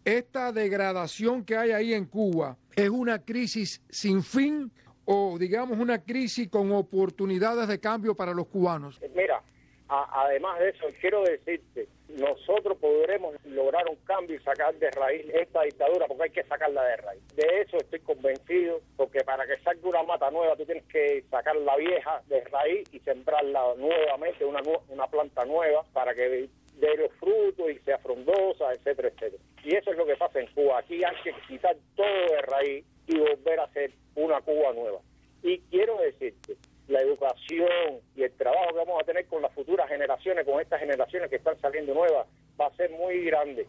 esta degradación que hay ahí en Cuba es una crisis sin fin o digamos una crisis con oportunidades de cambio para los cubanos? Mira, a, además de eso, quiero decirte, nosotros podremos lograr un cambio y sacar de raíz esta dictadura, porque hay que sacarla de raíz. De eso estoy convencido, porque para que salga una mata nueva, tú tienes que sacar la vieja de raíz y sembrarla nuevamente, una, una planta nueva, para que dé los frutos y sea frondosa, etcétera, etcétera. Y eso es lo que pasa en Cuba. Aquí hay que quitar todo de raíz y volver a hacer una Cuba nueva. Y quiero decirte, la educación y el trabajo que vamos a tener con las futuras generaciones, con estas generaciones que están saliendo nuevas, va a ser muy grande,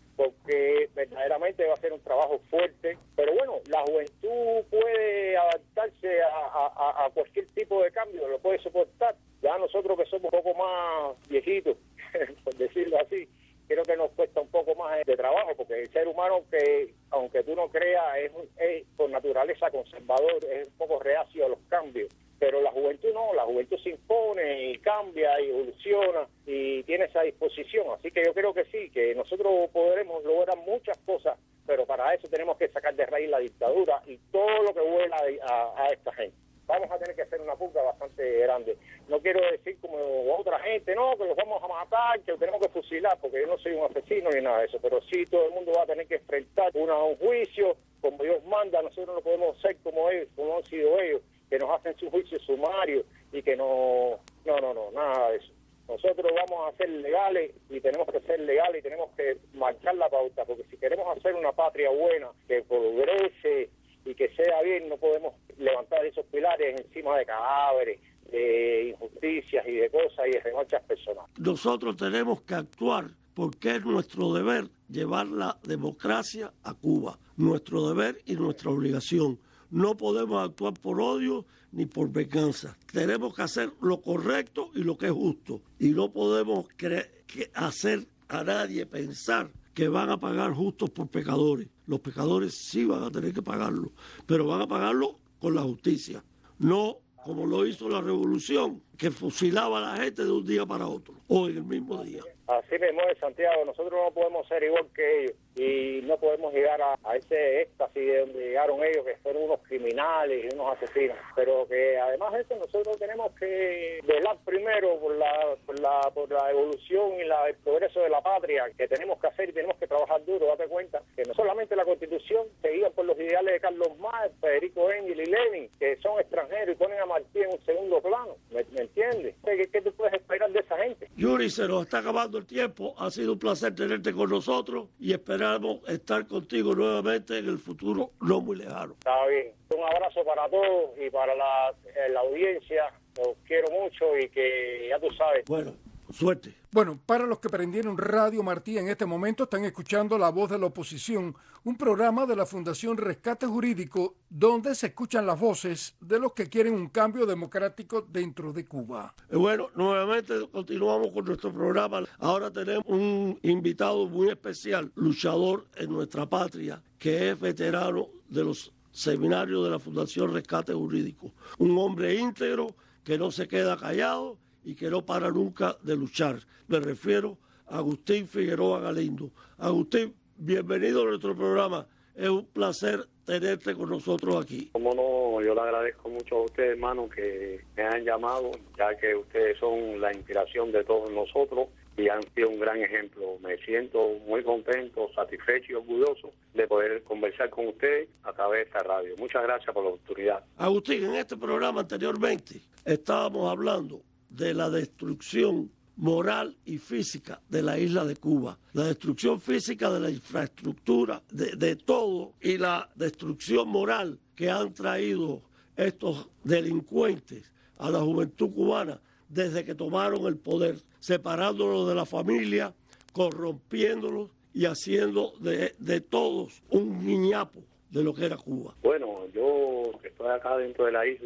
porque verdaderamente va a ser un trabajo fuerte. Pero bueno, la juventud puede adaptarse a, a, a cualquier tipo de cambio, lo puede soportar. Ya nosotros que somos un poco más viejitos, por decirlo así, creo que nos cuesta un poco más de trabajo, porque el ser humano, que aunque tú no creas, es, es por naturaleza conservador, es un poco reacio a los cambios. Pero la juventud no, la juventud se impone y cambia y evoluciona y tiene esa disposición. Así que yo creo que sí, que nosotros podremos lograr muchas cosas, pero para eso tenemos que sacar de raíz la dictadura y todo lo que vuela a, a esta gente. Vamos a tener que hacer una purga bastante grande. No quiero decir como otra gente, no, que los vamos a matar, que los tenemos que fusilar, porque yo no soy un asesino ni nada de eso, pero sí todo el mundo va a tener que enfrentar una, un juicio como Dios manda. Nosotros no podemos ser como ellos, como han sido ellos, que nos hacen su juicio sumario y que no, no, no, no, nada de eso. Nosotros vamos a ser legales y tenemos que ser legales y tenemos que marcar la pauta, porque si queremos hacer una patria buena, que progrese y que sea bien, no podemos levantar esos pilares encima de cadáveres, de injusticias y de cosas y de revanchas personales. Nosotros tenemos que actuar porque es nuestro deber llevar la democracia a Cuba, nuestro deber y nuestra obligación. No podemos actuar por odio ni por venganza. Tenemos que hacer lo correcto y lo que es justo. Y no podemos cre- que hacer a nadie pensar que van a pagar justos por pecadores. Los pecadores sí van a tener que pagarlo, pero van a pagarlo con la justicia. No como lo hizo la revolución, que fusilaba a la gente de un día para otro, o en el mismo día. Así mismo es, Santiago, nosotros no podemos ser igual que ellos y no podemos llegar a, a ese éxtasis de donde llegaron ellos, que fueron unos criminales y unos asesinos, pero que además de eso nosotros tenemos que velar primero por la, por la, por la evolución y la, el progreso de la patria, que tenemos que hacer y tenemos que trabajar duro. Date cuenta que no solamente la Constitución se guía por los ideales de Carlos Marx, Federico Engel y Lenin, que son extranjeros y ponen a Martí en un segundo plano, ¿me, me entiendes? ¿Qué, ¿Qué tú puedes esperar de esa gente? Yuri, se nos está acabando el tiempo, ha sido un placer tenerte con nosotros y esperamos estar contigo nuevamente en el futuro no muy lejano. Está bien, un abrazo para todos y para la, la audiencia, los quiero mucho y que ya tú sabes. Bueno, suerte. Bueno, para los que prendieron Radio Martí en este momento, están escuchando La Voz de la Oposición, un programa de la Fundación Rescate Jurídico donde se escuchan las voces de los que quieren un cambio democrático dentro de Cuba. Bueno, nuevamente continuamos con nuestro programa. Ahora tenemos un invitado muy especial, luchador en nuestra patria, que es veterano de los seminarios de la Fundación Rescate Jurídico. Un hombre íntegro que no se queda callado y que no para nunca de luchar. Me refiero a Agustín Figueroa Galindo. Agustín, bienvenido a nuestro programa. Es un placer tenerte con nosotros aquí. Como no, yo le agradezco mucho a ustedes, hermano, que me han llamado, ya que ustedes son la inspiración de todos nosotros y han sido un gran ejemplo. Me siento muy contento, satisfecho y orgulloso de poder conversar con ustedes a través de esta radio. Muchas gracias por la oportunidad. Agustín, en este programa anteriormente estábamos hablando de la destrucción moral y física de la isla de Cuba, la destrucción física de la infraestructura, de, de todo, y la destrucción moral que han traído estos delincuentes a la juventud cubana desde que tomaron el poder, separándolos de la familia, corrompiéndolos y haciendo de, de todos un guiñapo de lo que era Cuba. Bueno, yo que estoy acá dentro de la isla,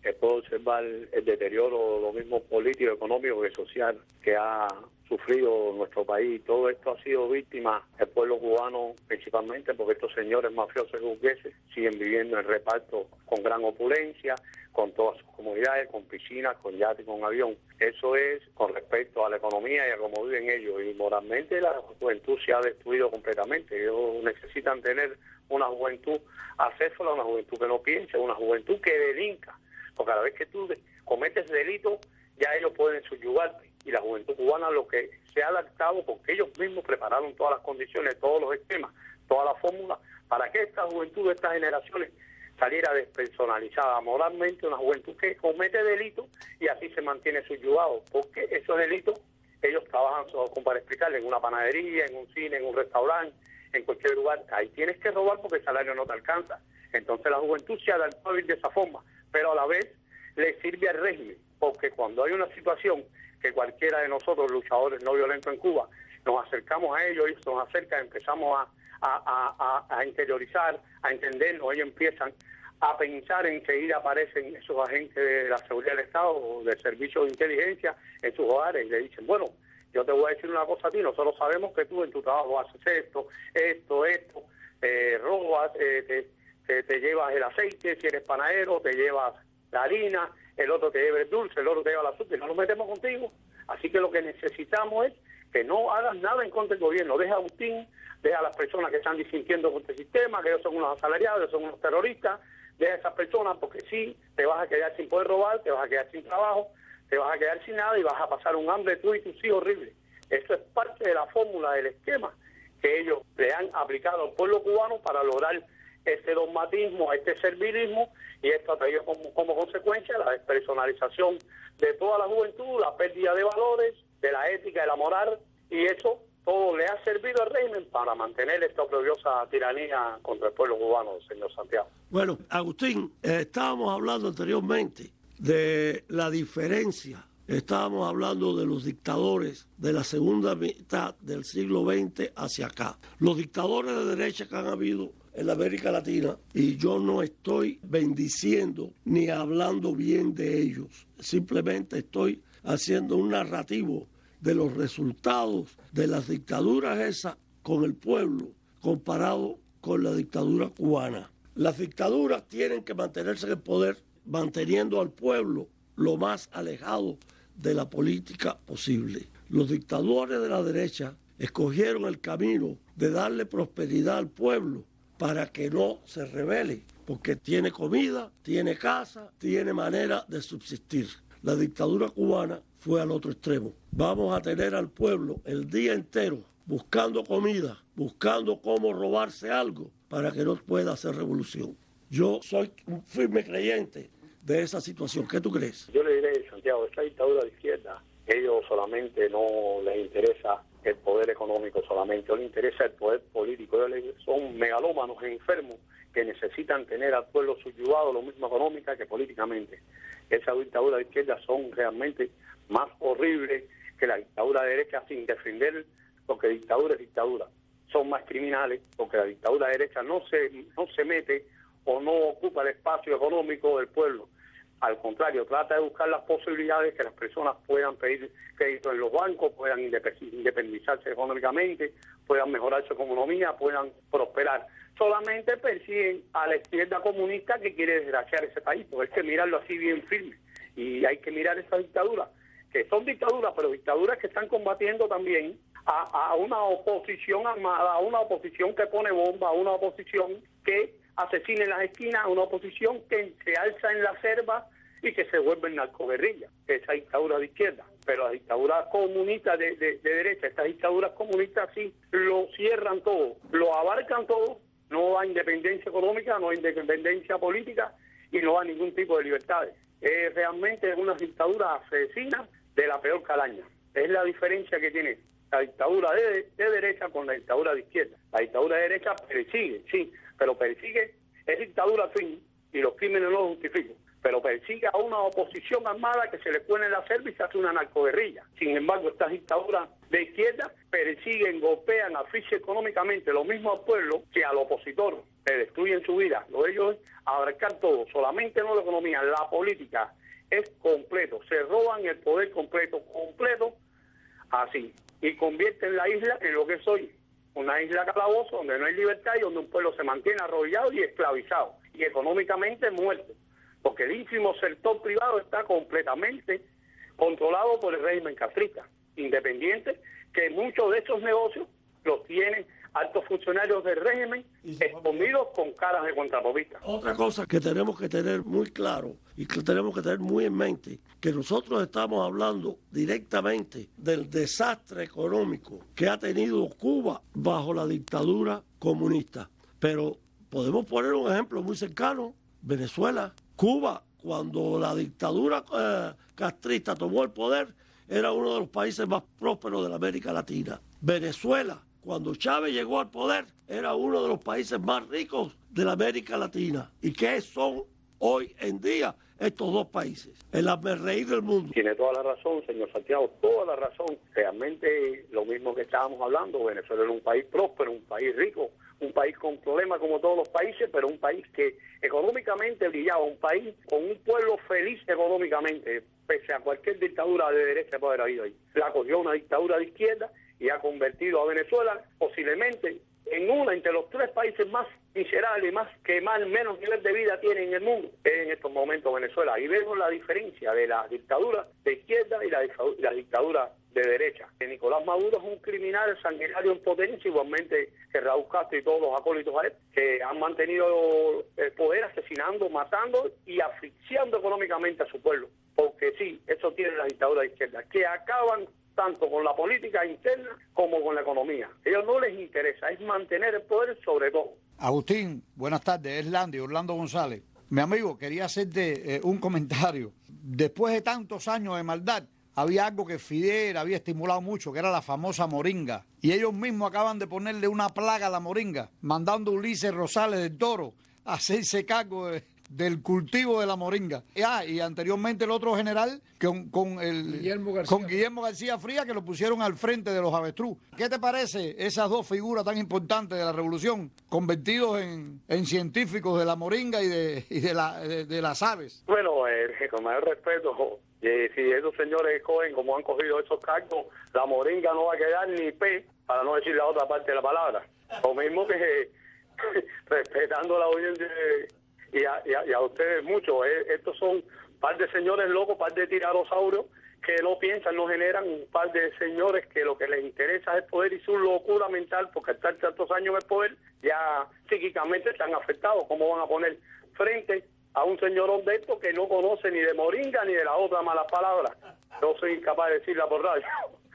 eh, puedo observar el deterioro, lo mismo político, económico que social que ha sufrido nuestro país. Todo esto ha sido víctima del pueblo cubano, principalmente porque estos señores mafiosos y burgueses siguen viviendo en reparto con gran opulencia, con todas sus comunidades, con piscinas, con yate, con avión. Eso es con respecto a la economía y a cómo viven ellos. Y moralmente la juventud se ha destruido completamente. Ellos necesitan tener una juventud acéfala, una juventud que no piense, una juventud que delinca. Porque a la vez que tú cometes delito, ya ellos pueden subyugarte. Y la juventud cubana lo que se ha adaptado, porque ellos mismos prepararon todas las condiciones, todos los esquemas, todas las fórmulas, para que esta juventud de estas generaciones saliera despersonalizada moralmente, una juventud que comete delitos y así se mantiene subyugado, porque esos delitos ellos trabajan, como para explicarle, en una panadería, en un cine, en un restaurante, en cualquier lugar. Ahí tienes que robar porque el salario no te alcanza. Entonces la juventud se adaptó a vivir de esa forma, pero a la vez le sirve al régimen, porque cuando hay una situación que cualquiera de nosotros, luchadores no violentos en Cuba, nos acercamos a ellos, ellos nos acercan, empezamos a, a, a, a interiorizar, a entendernos, ellos empiezan a pensar, enseguida aparecen esos agentes de la seguridad del Estado o del servicio de inteligencia en sus hogares y le dicen, bueno, yo te voy a decir una cosa a ti, nosotros sabemos que tú en tu trabajo haces esto, esto, esto, eh, robas, eh, te, te, te llevas el aceite, si eres panadero, te llevas la harina, el otro te lleva el dulce, el otro te lleva el azúcar, y no nos metemos contigo. Así que lo que necesitamos es que no hagas nada en contra del gobierno. Deja a Agustín, deja a las personas que están disintiendo contra el sistema, que ellos son unos asalariados, ellos son unos terroristas, deja a esas personas porque sí, te vas a quedar sin poder robar, te vas a quedar sin trabajo, te vas a quedar sin nada y vas a pasar un hambre tú y tus hijos horrible. Eso es parte de la fórmula, del esquema que ellos le han aplicado al pueblo cubano para lograr este dogmatismo, este servilismo, y esto ha traído como, como consecuencia la despersonalización de toda la juventud, la pérdida de valores, de la ética, de la moral, y eso todo le ha servido al régimen para mantener esta oprobiosa tiranía contra el pueblo cubano, señor Santiago. Bueno, Agustín, eh, estábamos hablando anteriormente de la diferencia, estábamos hablando de los dictadores de la segunda mitad del siglo veinte hacia acá. Los dictadores de derecha que han habido en la América Latina, y yo no estoy bendiciendo ni hablando bien de ellos, simplemente estoy haciendo un narrativo de los resultados de las dictaduras esas con el pueblo comparado con la dictadura cubana. Las dictaduras tienen que mantenerse en el poder manteniendo al pueblo lo más alejado de la política posible. Los dictadores de la derecha escogieron el camino de darle prosperidad al pueblo para que no se rebele, porque tiene comida, tiene casa, tiene manera de subsistir. La dictadura cubana fue al otro extremo. Vamos a tener al pueblo el día entero buscando comida, buscando cómo robarse algo para que no pueda hacer revolución. Yo soy un firme creyente de esa situación. ¿Qué tú crees? Yo le diré, Santiago, esta dictadura de izquierda, ellos solamente no les interesa el poder económico solamente, no les interesa el poder político. Ellos son megalómanos enfermos que necesitan tener al pueblo subyugado, lo mismo económica que políticamente. Esa dictadura de izquierda son realmente más horribles que la dictadura de derecha, sin defender, porque dictadura es dictadura. Son más criminales porque la dictadura de derecha no se, no se mete o no ocupa el espacio económico del pueblo. Al contrario, trata de buscar las posibilidades que las personas puedan pedir crédito en los bancos, puedan independizarse económicamente, puedan mejorar su economía, puedan prosperar. Solamente persiguen a la izquierda comunista que quiere desgraciar ese país, porque hay que mirarlo así bien firme. Y hay que mirar esa dictadura, que son dictaduras, pero dictaduras que están combatiendo también a, a una oposición armada, a una oposición que pone bomba, a una oposición que asesina en las esquinas, a una oposición que se alza en la selva y que se vuelve narcoguerrilla. Esa dictadura de izquierda. Pero las dictaduras comunistas de, de, de derecha, estas dictaduras comunistas sí lo cierran todo, lo abarcan todo, no hay independencia económica, no hay independencia política y no hay ningún tipo de libertades. Es realmente una dictadura asesina de la peor calaña. Es la diferencia que tiene la dictadura de, de derecha con la dictadura de izquierda. La dictadura de derecha persigue, sí, pero persigue, es dictadura al fin y los crímenes no los justifican. pero persigue a una oposición armada que se le pone en la selva y se hace una narcoguerrilla. Sin embargo, estas dictaduras de izquierda persiguen, golpean, asfixian económicamente lo mismo al pueblo que al opositor, le destruyen su vida. Lo de ellos es abarcar todo, solamente no la economía, la política es completo, se roban el poder completo, completo, así, y convierten la isla en lo que es hoy, una isla calabozo donde no hay libertad y donde un pueblo se mantiene arrodillado y esclavizado, y económicamente muerto, porque el ínfimo sector privado está completamente controlado por el régimen castrista, independiente, que muchos de estos negocios los tienen altos funcionarios del régimen escondidos con caras de contrapopistas. Otra cosa que tenemos que tener muy claro y que tenemos que tener muy en mente, que nosotros estamos hablando directamente del desastre económico que ha tenido Cuba bajo la dictadura comunista. Pero podemos poner un ejemplo muy cercano, Venezuela. Cuba, cuando la dictadura eh, castrista tomó el poder, era uno de los países más prósperos de la América Latina. Venezuela, cuando Chávez llegó al poder, era uno de los países más ricos de la América Latina. ¿Y qué son hoy en día estos dos países? El hazmerreír del mundo. Tiene toda la razón, señor Santiago, toda la razón. Realmente lo mismo que estábamos hablando, Venezuela era un país próspero, un país rico, un país con problemas como todos los países, pero un país que económicamente brillaba, un país con un pueblo feliz económicamente, pese a cualquier dictadura de derecha puede haber habido ahí. La cogió una dictadura de izquierda y ha convertido a Venezuela posiblemente en una entre los tres países más miserables, más que más menos nivel de vida tiene en el mundo en estos momentos Venezuela. Y vemos la diferencia de la dictadura de izquierda y la, la dictadura de derecha. Que Nicolás Maduro es un criminal sanguinario en potencia, igualmente que Raúl Castro y todos los acólitos a él, que han mantenido el poder asesinando, matando y asfixiando económicamente a su pueblo. Porque sí, eso tiene la dictadura de izquierda, que acaban tanto con la política interna como con la economía. A ellos no les interesa, es mantener el poder sobre todo. Agustín, buenas tardes, es Landy, Orlando González. Mi amigo, quería hacerte eh, un comentario. Después de tantos años de maldad, había algo que Fidel había estimulado mucho, que era la famosa moringa. Y ellos mismos acaban de ponerle una plaga a la moringa, mandando a Ulises Rosales del Toro a hacerse cargo de... del cultivo de la moringa. Ah, y anteriormente el otro general con, con, el, Guillermo García. con Guillermo García Fría, que lo pusieron al frente de los avestruz. ¿Qué te parece esas dos figuras tan importantes de la revolución, convertidos en, en científicos de la moringa y de, y de, la, de, de las aves? Bueno, eh, con mayor respeto, eh, si esos señores escogen como han cogido esos cargos, la moringa no va a quedar ni pe, para no decir la otra parte de la palabra. Lo mismo que eh, respetando la audiencia de... Y a, y, a, y a ustedes mucho, eh, estos son par de señores locos, par de tiranosaurios que no piensan, no generan, un par de señores que lo que les interesa es poder y su locura mental, porque al estar tantos años en el poder, ya psíquicamente están afectados. ¿Cómo van a poner frente a un señorón de estos que no conoce ni de moringa ni de la otra mala palabra? Yo soy incapaz de decirla por radio.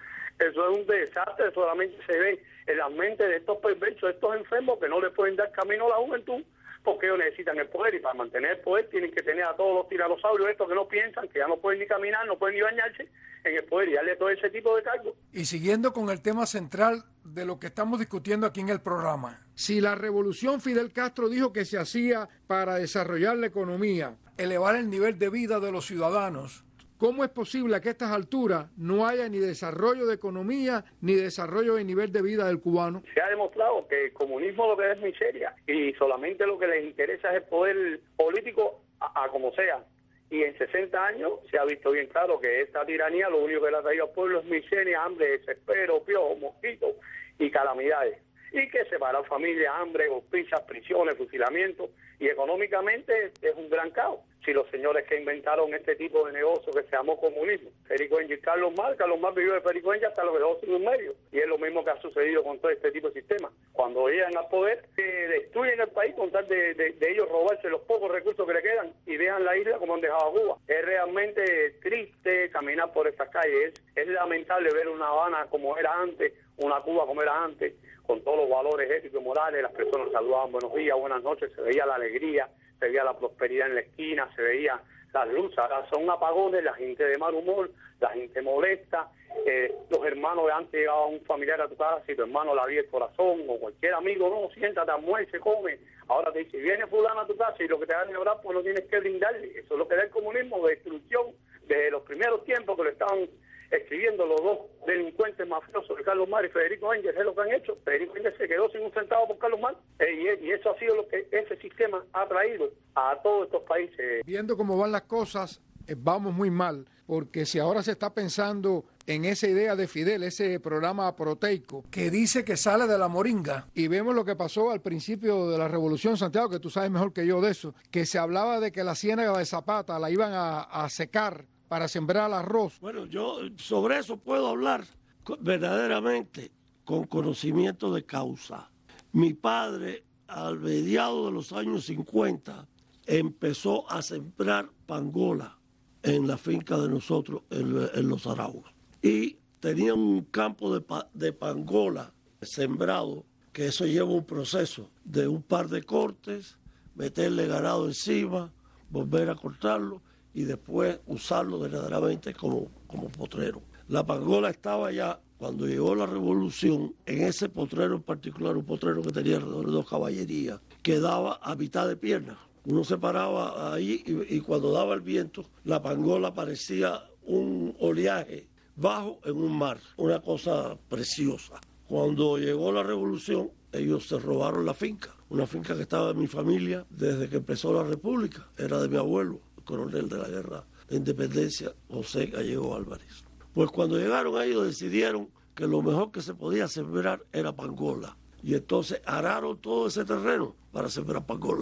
Eso es un desastre, solamente se ve en las mentes de estos perversos, estos enfermos que no les pueden dar camino a la juventud, porque ellos necesitan el poder, y para mantener el poder tienen que tener a todos los tiranosaurios estos que no piensan, que ya no pueden ni caminar, no pueden ni bañarse, en el poder y darle todo ese tipo de cargos. Y siguiendo con el tema central de lo que estamos discutiendo aquí en el programa, si la revolución Fidel Castro dijo que se hacía para desarrollar la economía, elevar el nivel de vida de los ciudadanos, ¿cómo es posible que a estas alturas no haya ni desarrollo de economía ni desarrollo de nivel de vida del cubano? Se ha demostrado que el comunismo lo que es miseria y solamente lo que les interesa es el poder político a, a como sea. Y en sesenta años se ha visto bien claro que esta tiranía lo único que le ha traído al pueblo es miseria, hambre, desespero, piojos, mosquitos y calamidades. Y que separan familias, hambre, golpizas, prisiones, fusilamientos, y económicamente es un gran caos. Si los señores que inventaron este tipo de negocio que se llamó comunismo, Pericuenja y Carlos Marx, Carlos Marx vivió de Pericuenja hasta los dejó sin un medio, y es lo mismo que ha sucedido con todo este tipo de sistemas. Cuando llegan al poder, eh, destruyen el país con tal de, de, de ellos robarse los pocos recursos que le quedan y dejan la isla como han dejado a Cuba. Es realmente triste caminar por estas calles, es, es lamentable ver una Habana como era antes, una Cuba como era antes, con todos los valores éticos y morales, las personas saludaban buenos días, buenas noches, se veía la alegría, se veía la prosperidad en la esquina, se veía las luces, ahora son apagones, la gente de mal humor, la gente molesta, eh, los hermanos de antes llegaba un familiar a tu casa y tu hermano le abría el corazón, o cualquier amigo, no, siéntate, almuerce, come. Ahora te dice, viene fulano a tu casa y lo que te dan a hablar, pues no tienes que brindarle. Eso es lo que da el comunismo, de destrucción, desde los primeros tiempos que lo estaban escribiendo los dos delincuentes mafiosos de Carlos Mar y Federico Engels, es lo que han hecho. Federico Engels se quedó sin un centavo por Carlos Mar, eh, y, y eso ha sido lo que ese sistema ha traído a todos estos países. Viendo cómo van las cosas, eh, vamos muy mal, porque si ahora se está pensando en esa idea de Fidel, ese programa proteico, que dice que sale de la moringa, y vemos lo que pasó al principio de la Revolución, Santiago, que tú sabes mejor que yo de eso, que se hablaba de que la ciénaga de Zapata la iban a, a secar para sembrar arroz. Bueno, yo sobre eso puedo hablar verdaderamente con conocimiento de causa. Mi padre, al mediado de los años cincuenta, empezó a sembrar pangola en la finca de nosotros, en, en Los Araugos. Y tenía un campo de, pa, de pangola sembrado, que eso lleva un proceso de un par de cortes, meterle ganado encima, volver a cortarlo, y después usarlo verdaderamente como, como potrero. La pangola estaba ya, cuando llegó la revolución, en ese potrero en particular, un potrero que tenía alrededor de dos caballerías, que daba a mitad de pierna. Uno se paraba ahí y, y cuando daba el viento, la pangola parecía un oleaje bajo en un mar, una cosa preciosa. Cuando llegó la revolución, ellos se robaron la finca, una finca que estaba en mi familia desde que empezó la república, era de mi abuelo, coronel de la guerra de independencia, José Gallego Álvarez. Pues cuando llegaron ellos decidieron que lo mejor que se podía sembrar era pangola. Y entonces araron todo ese terreno para sembrar pangola.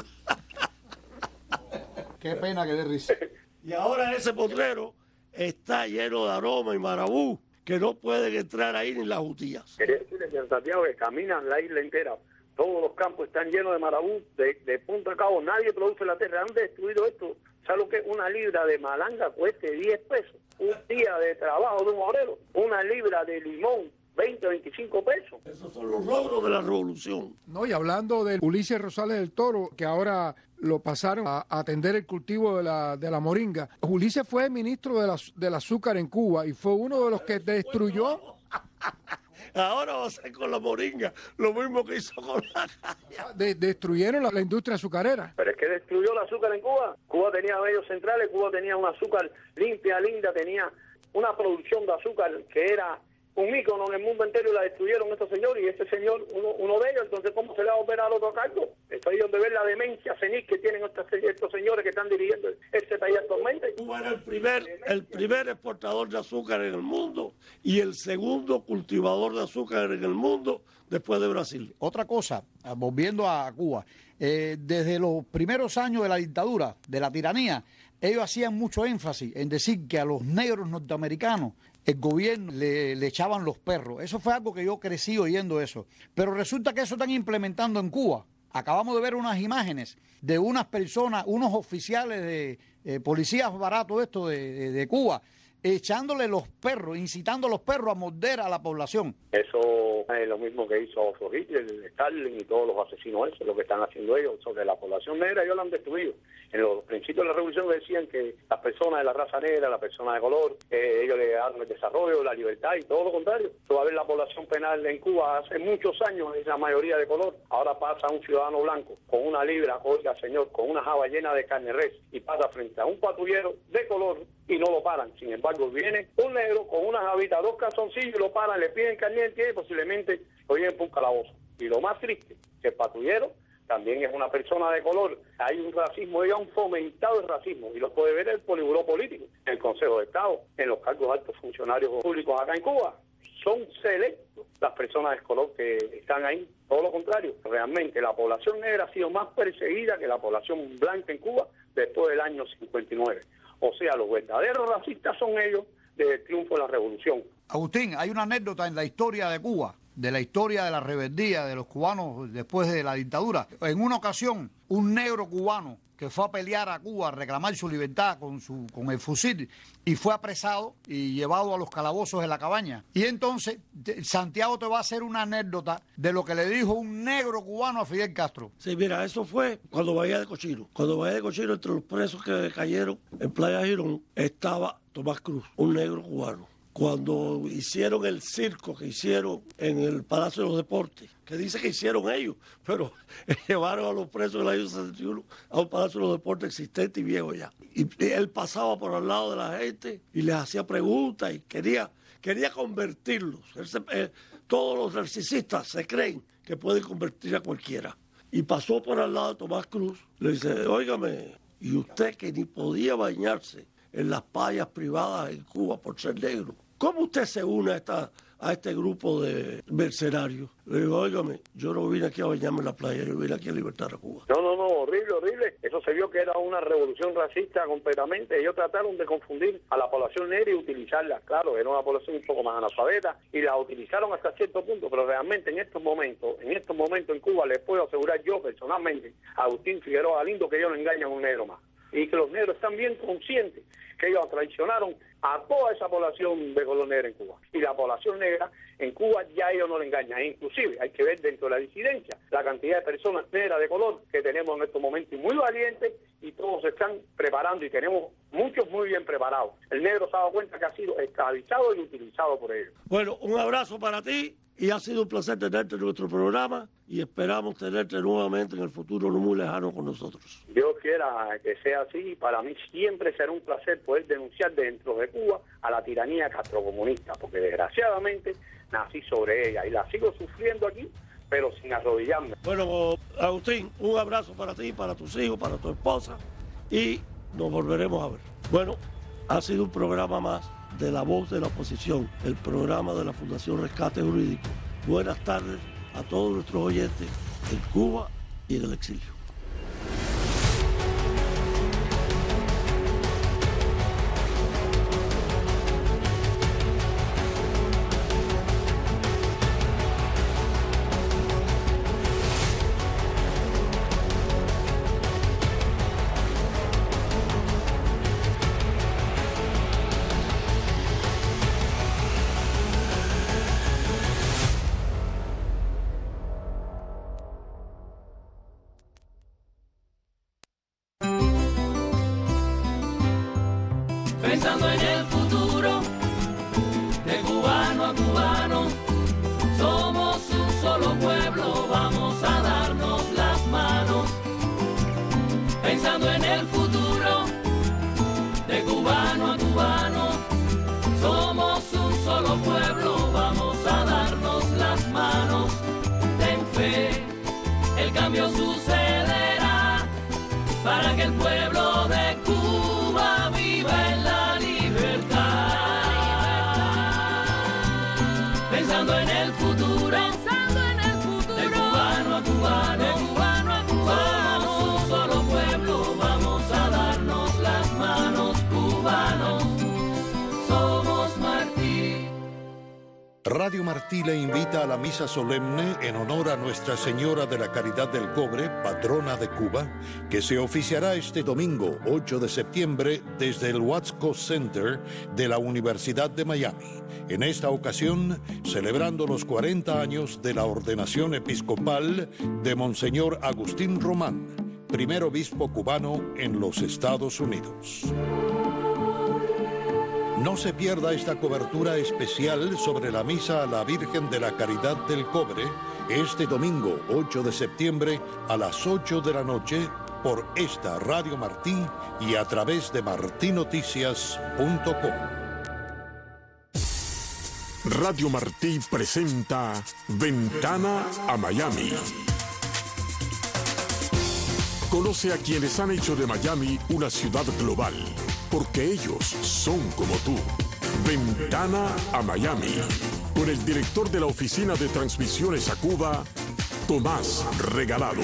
Qué pena que dé risa. Y ahora ese potrero está lleno de aroma y marabú, que no pueden entrar ahí ni las jutías. Quería decirle, señor Santiago, que caminan la isla entera. Todos los campos están llenos de marabú, de, de punta a cabo, nadie produce la tierra. Han destruido esto. ¿Sabes lo que una libra de malanga cueste diez pesos? Un día de trabajo de un obrero. Una libra de limón, veinte, veinticinco pesos. Esos son los logros de la revolución. No, y hablando de Ulises Rosales del Toro, que ahora lo pasaron a atender el cultivo de la, de la moringa. Ulises fue ministro de la, del azúcar en Cuba y fue uno de los que destruyó... Ahora va a ser con la moringa lo mismo que hizo con la caña. De, destruyeron la, la industria azucarera. Pero es que destruyó el azúcar en Cuba. Cuba tenía medios centrales, Cuba tenía un azúcar limpia, linda, tenía una producción de azúcar que era un ícono en el mundo entero y la destruyeron estos señores. Y este señor, uno, uno de ellos, entonces ¿cómo se le va a operar al otro cargo? Esto ahí donde ven la demencia senil que tienen estos, estos señores que están dirigiendo este país actualmente. Cuba era el primer, el primer exportador de azúcar en el mundo y el segundo cultivador de azúcar en el mundo después de Brasil. Otra cosa, volviendo a Cuba, eh, desde los primeros años de la dictadura, de la tiranía, ellos hacían mucho énfasis en decir que a los negros norteamericanos el gobierno le, le echaban los perros. Eso fue algo que yo crecí oyendo eso. Pero resulta que eso están implementando en Cuba. Acabamos de ver unas imágenes de unas personas, unos oficiales de eh, policías baratos esto de, de, de Cuba, echándole los perros, incitando a los perros a morder a la población. Eso es lo mismo que hizo Hitler, Stalin y todos los asesinos esos, lo que están haciendo ellos sobre la población negra, ellos la han destruido. En los principios de la revolución decían que las personas de la raza negra, las personas de color, eh, ellos le daban el desarrollo, la libertad y todo lo contrario. Todavía la población penal en Cuba hace muchos años es la mayoría de color. Ahora pasa un ciudadano blanco con una libra, oiga señor, con una java llena de carne res y pasa frente a un patrullero de color y no lo paran. Sin embargo, viene un negro con una javita, dos calzoncillos, lo paran, le piden carnet y posiblemente lo lleven por un calabozo. Y lo más triste, que el patrullero también es una persona de color. Hay un racismo, hay un fomentado el racismo, y lo puede ver el poliburó político, en el Consejo de Estado, en los cargos altos funcionarios públicos acá en Cuba. Son selectos las personas de color que están ahí. Todo lo contrario, realmente la población negra ha sido más perseguida que la población blanca en Cuba después del año cincuenta y nueve. O sea, los verdaderos racistas son ellos desde el triunfo de la revolución. Agustín, hay una anécdota en la historia de Cuba, de la historia de la rebeldía de los cubanos después de la dictadura. En una ocasión, un negro cubano que fue a pelear a Cuba, a reclamar su libertad con, su, con el fusil, y fue apresado y llevado a los calabozos de la cabaña. Y entonces Santiago te va a hacer una anécdota de lo que le dijo un negro cubano a Fidel Castro. Sí, mira, eso fue cuando Bahía de Cochino. Cuando Bahía de Cochino, entre los presos que cayeron en Playa Girón, estaba Tomás Cruz, un negro cubano. Cuando hicieron el circo que hicieron en el Palacio de los Deportes, que dice que hicieron ellos, pero llevaron a los presos del año sesenta y uno a un Palacio de los Deportes existente y viejo ya. Y él pasaba por al lado de la gente y les hacía preguntas y quería, quería convertirlos. Él se, eh, todos los narcisistas se creen que pueden convertir a cualquiera. Y pasó por al lado de Tomás Cruz, le dice, óigame, y usted que ni podía bañarse en las playas privadas en Cuba por ser negro, ¿cómo usted se une a, esta, a este grupo de mercenarios? Le digo, óigame, yo no vine aquí a bañarme en la playa, yo vine aquí a libertar a Cuba. No, no, no, horrible, horrible. Eso se vio que era una revolución racista completamente. Ellos trataron de confundir a la población negra y utilizarla. Claro, era una población un poco más analfabeta y la utilizaron hasta cierto punto, pero realmente en estos momentos, en estos momentos en Cuba, les puedo asegurar yo personalmente a Agustín Figueroa Galindo que ellos no engañan a un negro más. Y que los negros están bien conscientes que ellos traicionaron a toda esa población de color negro en Cuba. Y la población negra en Cuba ya ellos no le engañan. E inclusive hay que ver dentro de la disidencia la cantidad de personas negras de color que tenemos en estos momentos muy valientes y todos se están preparando y tenemos muchos muy bien preparados. El negro se ha dado cuenta que ha sido esclavizado y utilizado por ellos. Bueno, un abrazo para ti. Y ha sido un placer tenerte en nuestro programa y esperamos tenerte nuevamente en el futuro no muy lejano con nosotros. Dios quiera que sea así y para mí siempre será un placer poder denunciar dentro de Cuba a la tiranía castrocomunista, porque desgraciadamente nací sobre ella y la sigo sufriendo aquí, pero sin arrodillarme. Bueno, Agustín, un abrazo para ti, para tus hijos, para tu esposa y nos volveremos a ver. Bueno, ha sido un programa más de La Voz de la Oposición, el programa de la Fundación Rescate Jurídico. Buenas tardes a todos nuestros oyentes en Cuba y en el exilio. Pensando en el futuro, de cubano a cubano, somos un solo pueblo, vamos a darnos las manos. Pensando en el futuro, de cubano a cubano, somos un solo pueblo, vamos a darnos las manos. Ten fe, el cambio sucederá, para que el pueblo de Cuba viva en la Pensando en el futuro, pensando en el futuro, de cubano a cubano, de cubano a cubano, somos un solo pueblo, vamos a darnos las manos, cubanos, somos Martí. Radio Martí le invita a la misa solemne en honor a Nuestra Señora de la Caridad del Cobre, patrona de Cuba, que se oficiará este domingo ocho de septiembre desde el Watsco Center de la Universidad de Miami. En esta ocasión, celebrando los cuarenta años de la ordenación episcopal de Monseñor Agustín Román, primer obispo cubano en los Estados Unidos. No se pierda esta cobertura especial sobre la misa a la Virgen de la Caridad del Cobre este domingo ocho de septiembre a las ocho de la noche por esta Radio Martí y a través de martí noticias punto com. Radio Martí presenta Ventana a Miami. Conoce a quienes han hecho de Miami una ciudad global, porque ellos son como tú. Ventana a Miami, con el director de la Oficina de Transmisiones a Cuba, Tomás Regalado.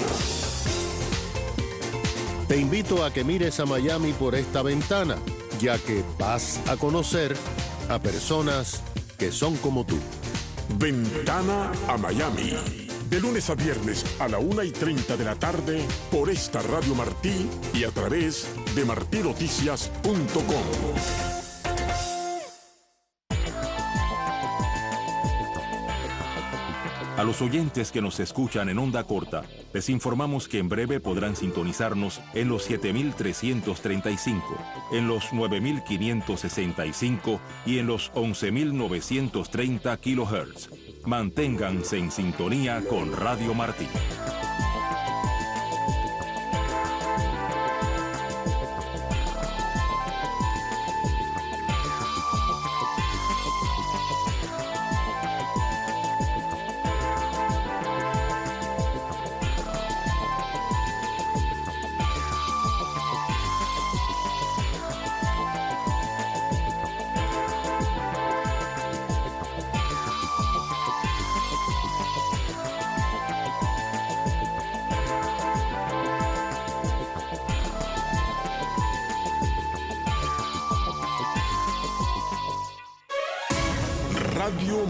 Te invito a que mires a Miami por esta ventana, ya que vas a conocer a personas que son como tú. Ventana a Miami, De lunes a viernes a la una y treinta de la tarde por esta Radio Martí y a través de martí noticias punto com. A los oyentes que nos escuchan en onda corta, les informamos que en breve podrán sintonizarnos en los siete mil trescientos treinta y cinco, en los nueve mil quinientos sesenta y cinco y en los once mil novecientos treinta kilohertz. Manténganse en sintonía con Radio Martí. Radio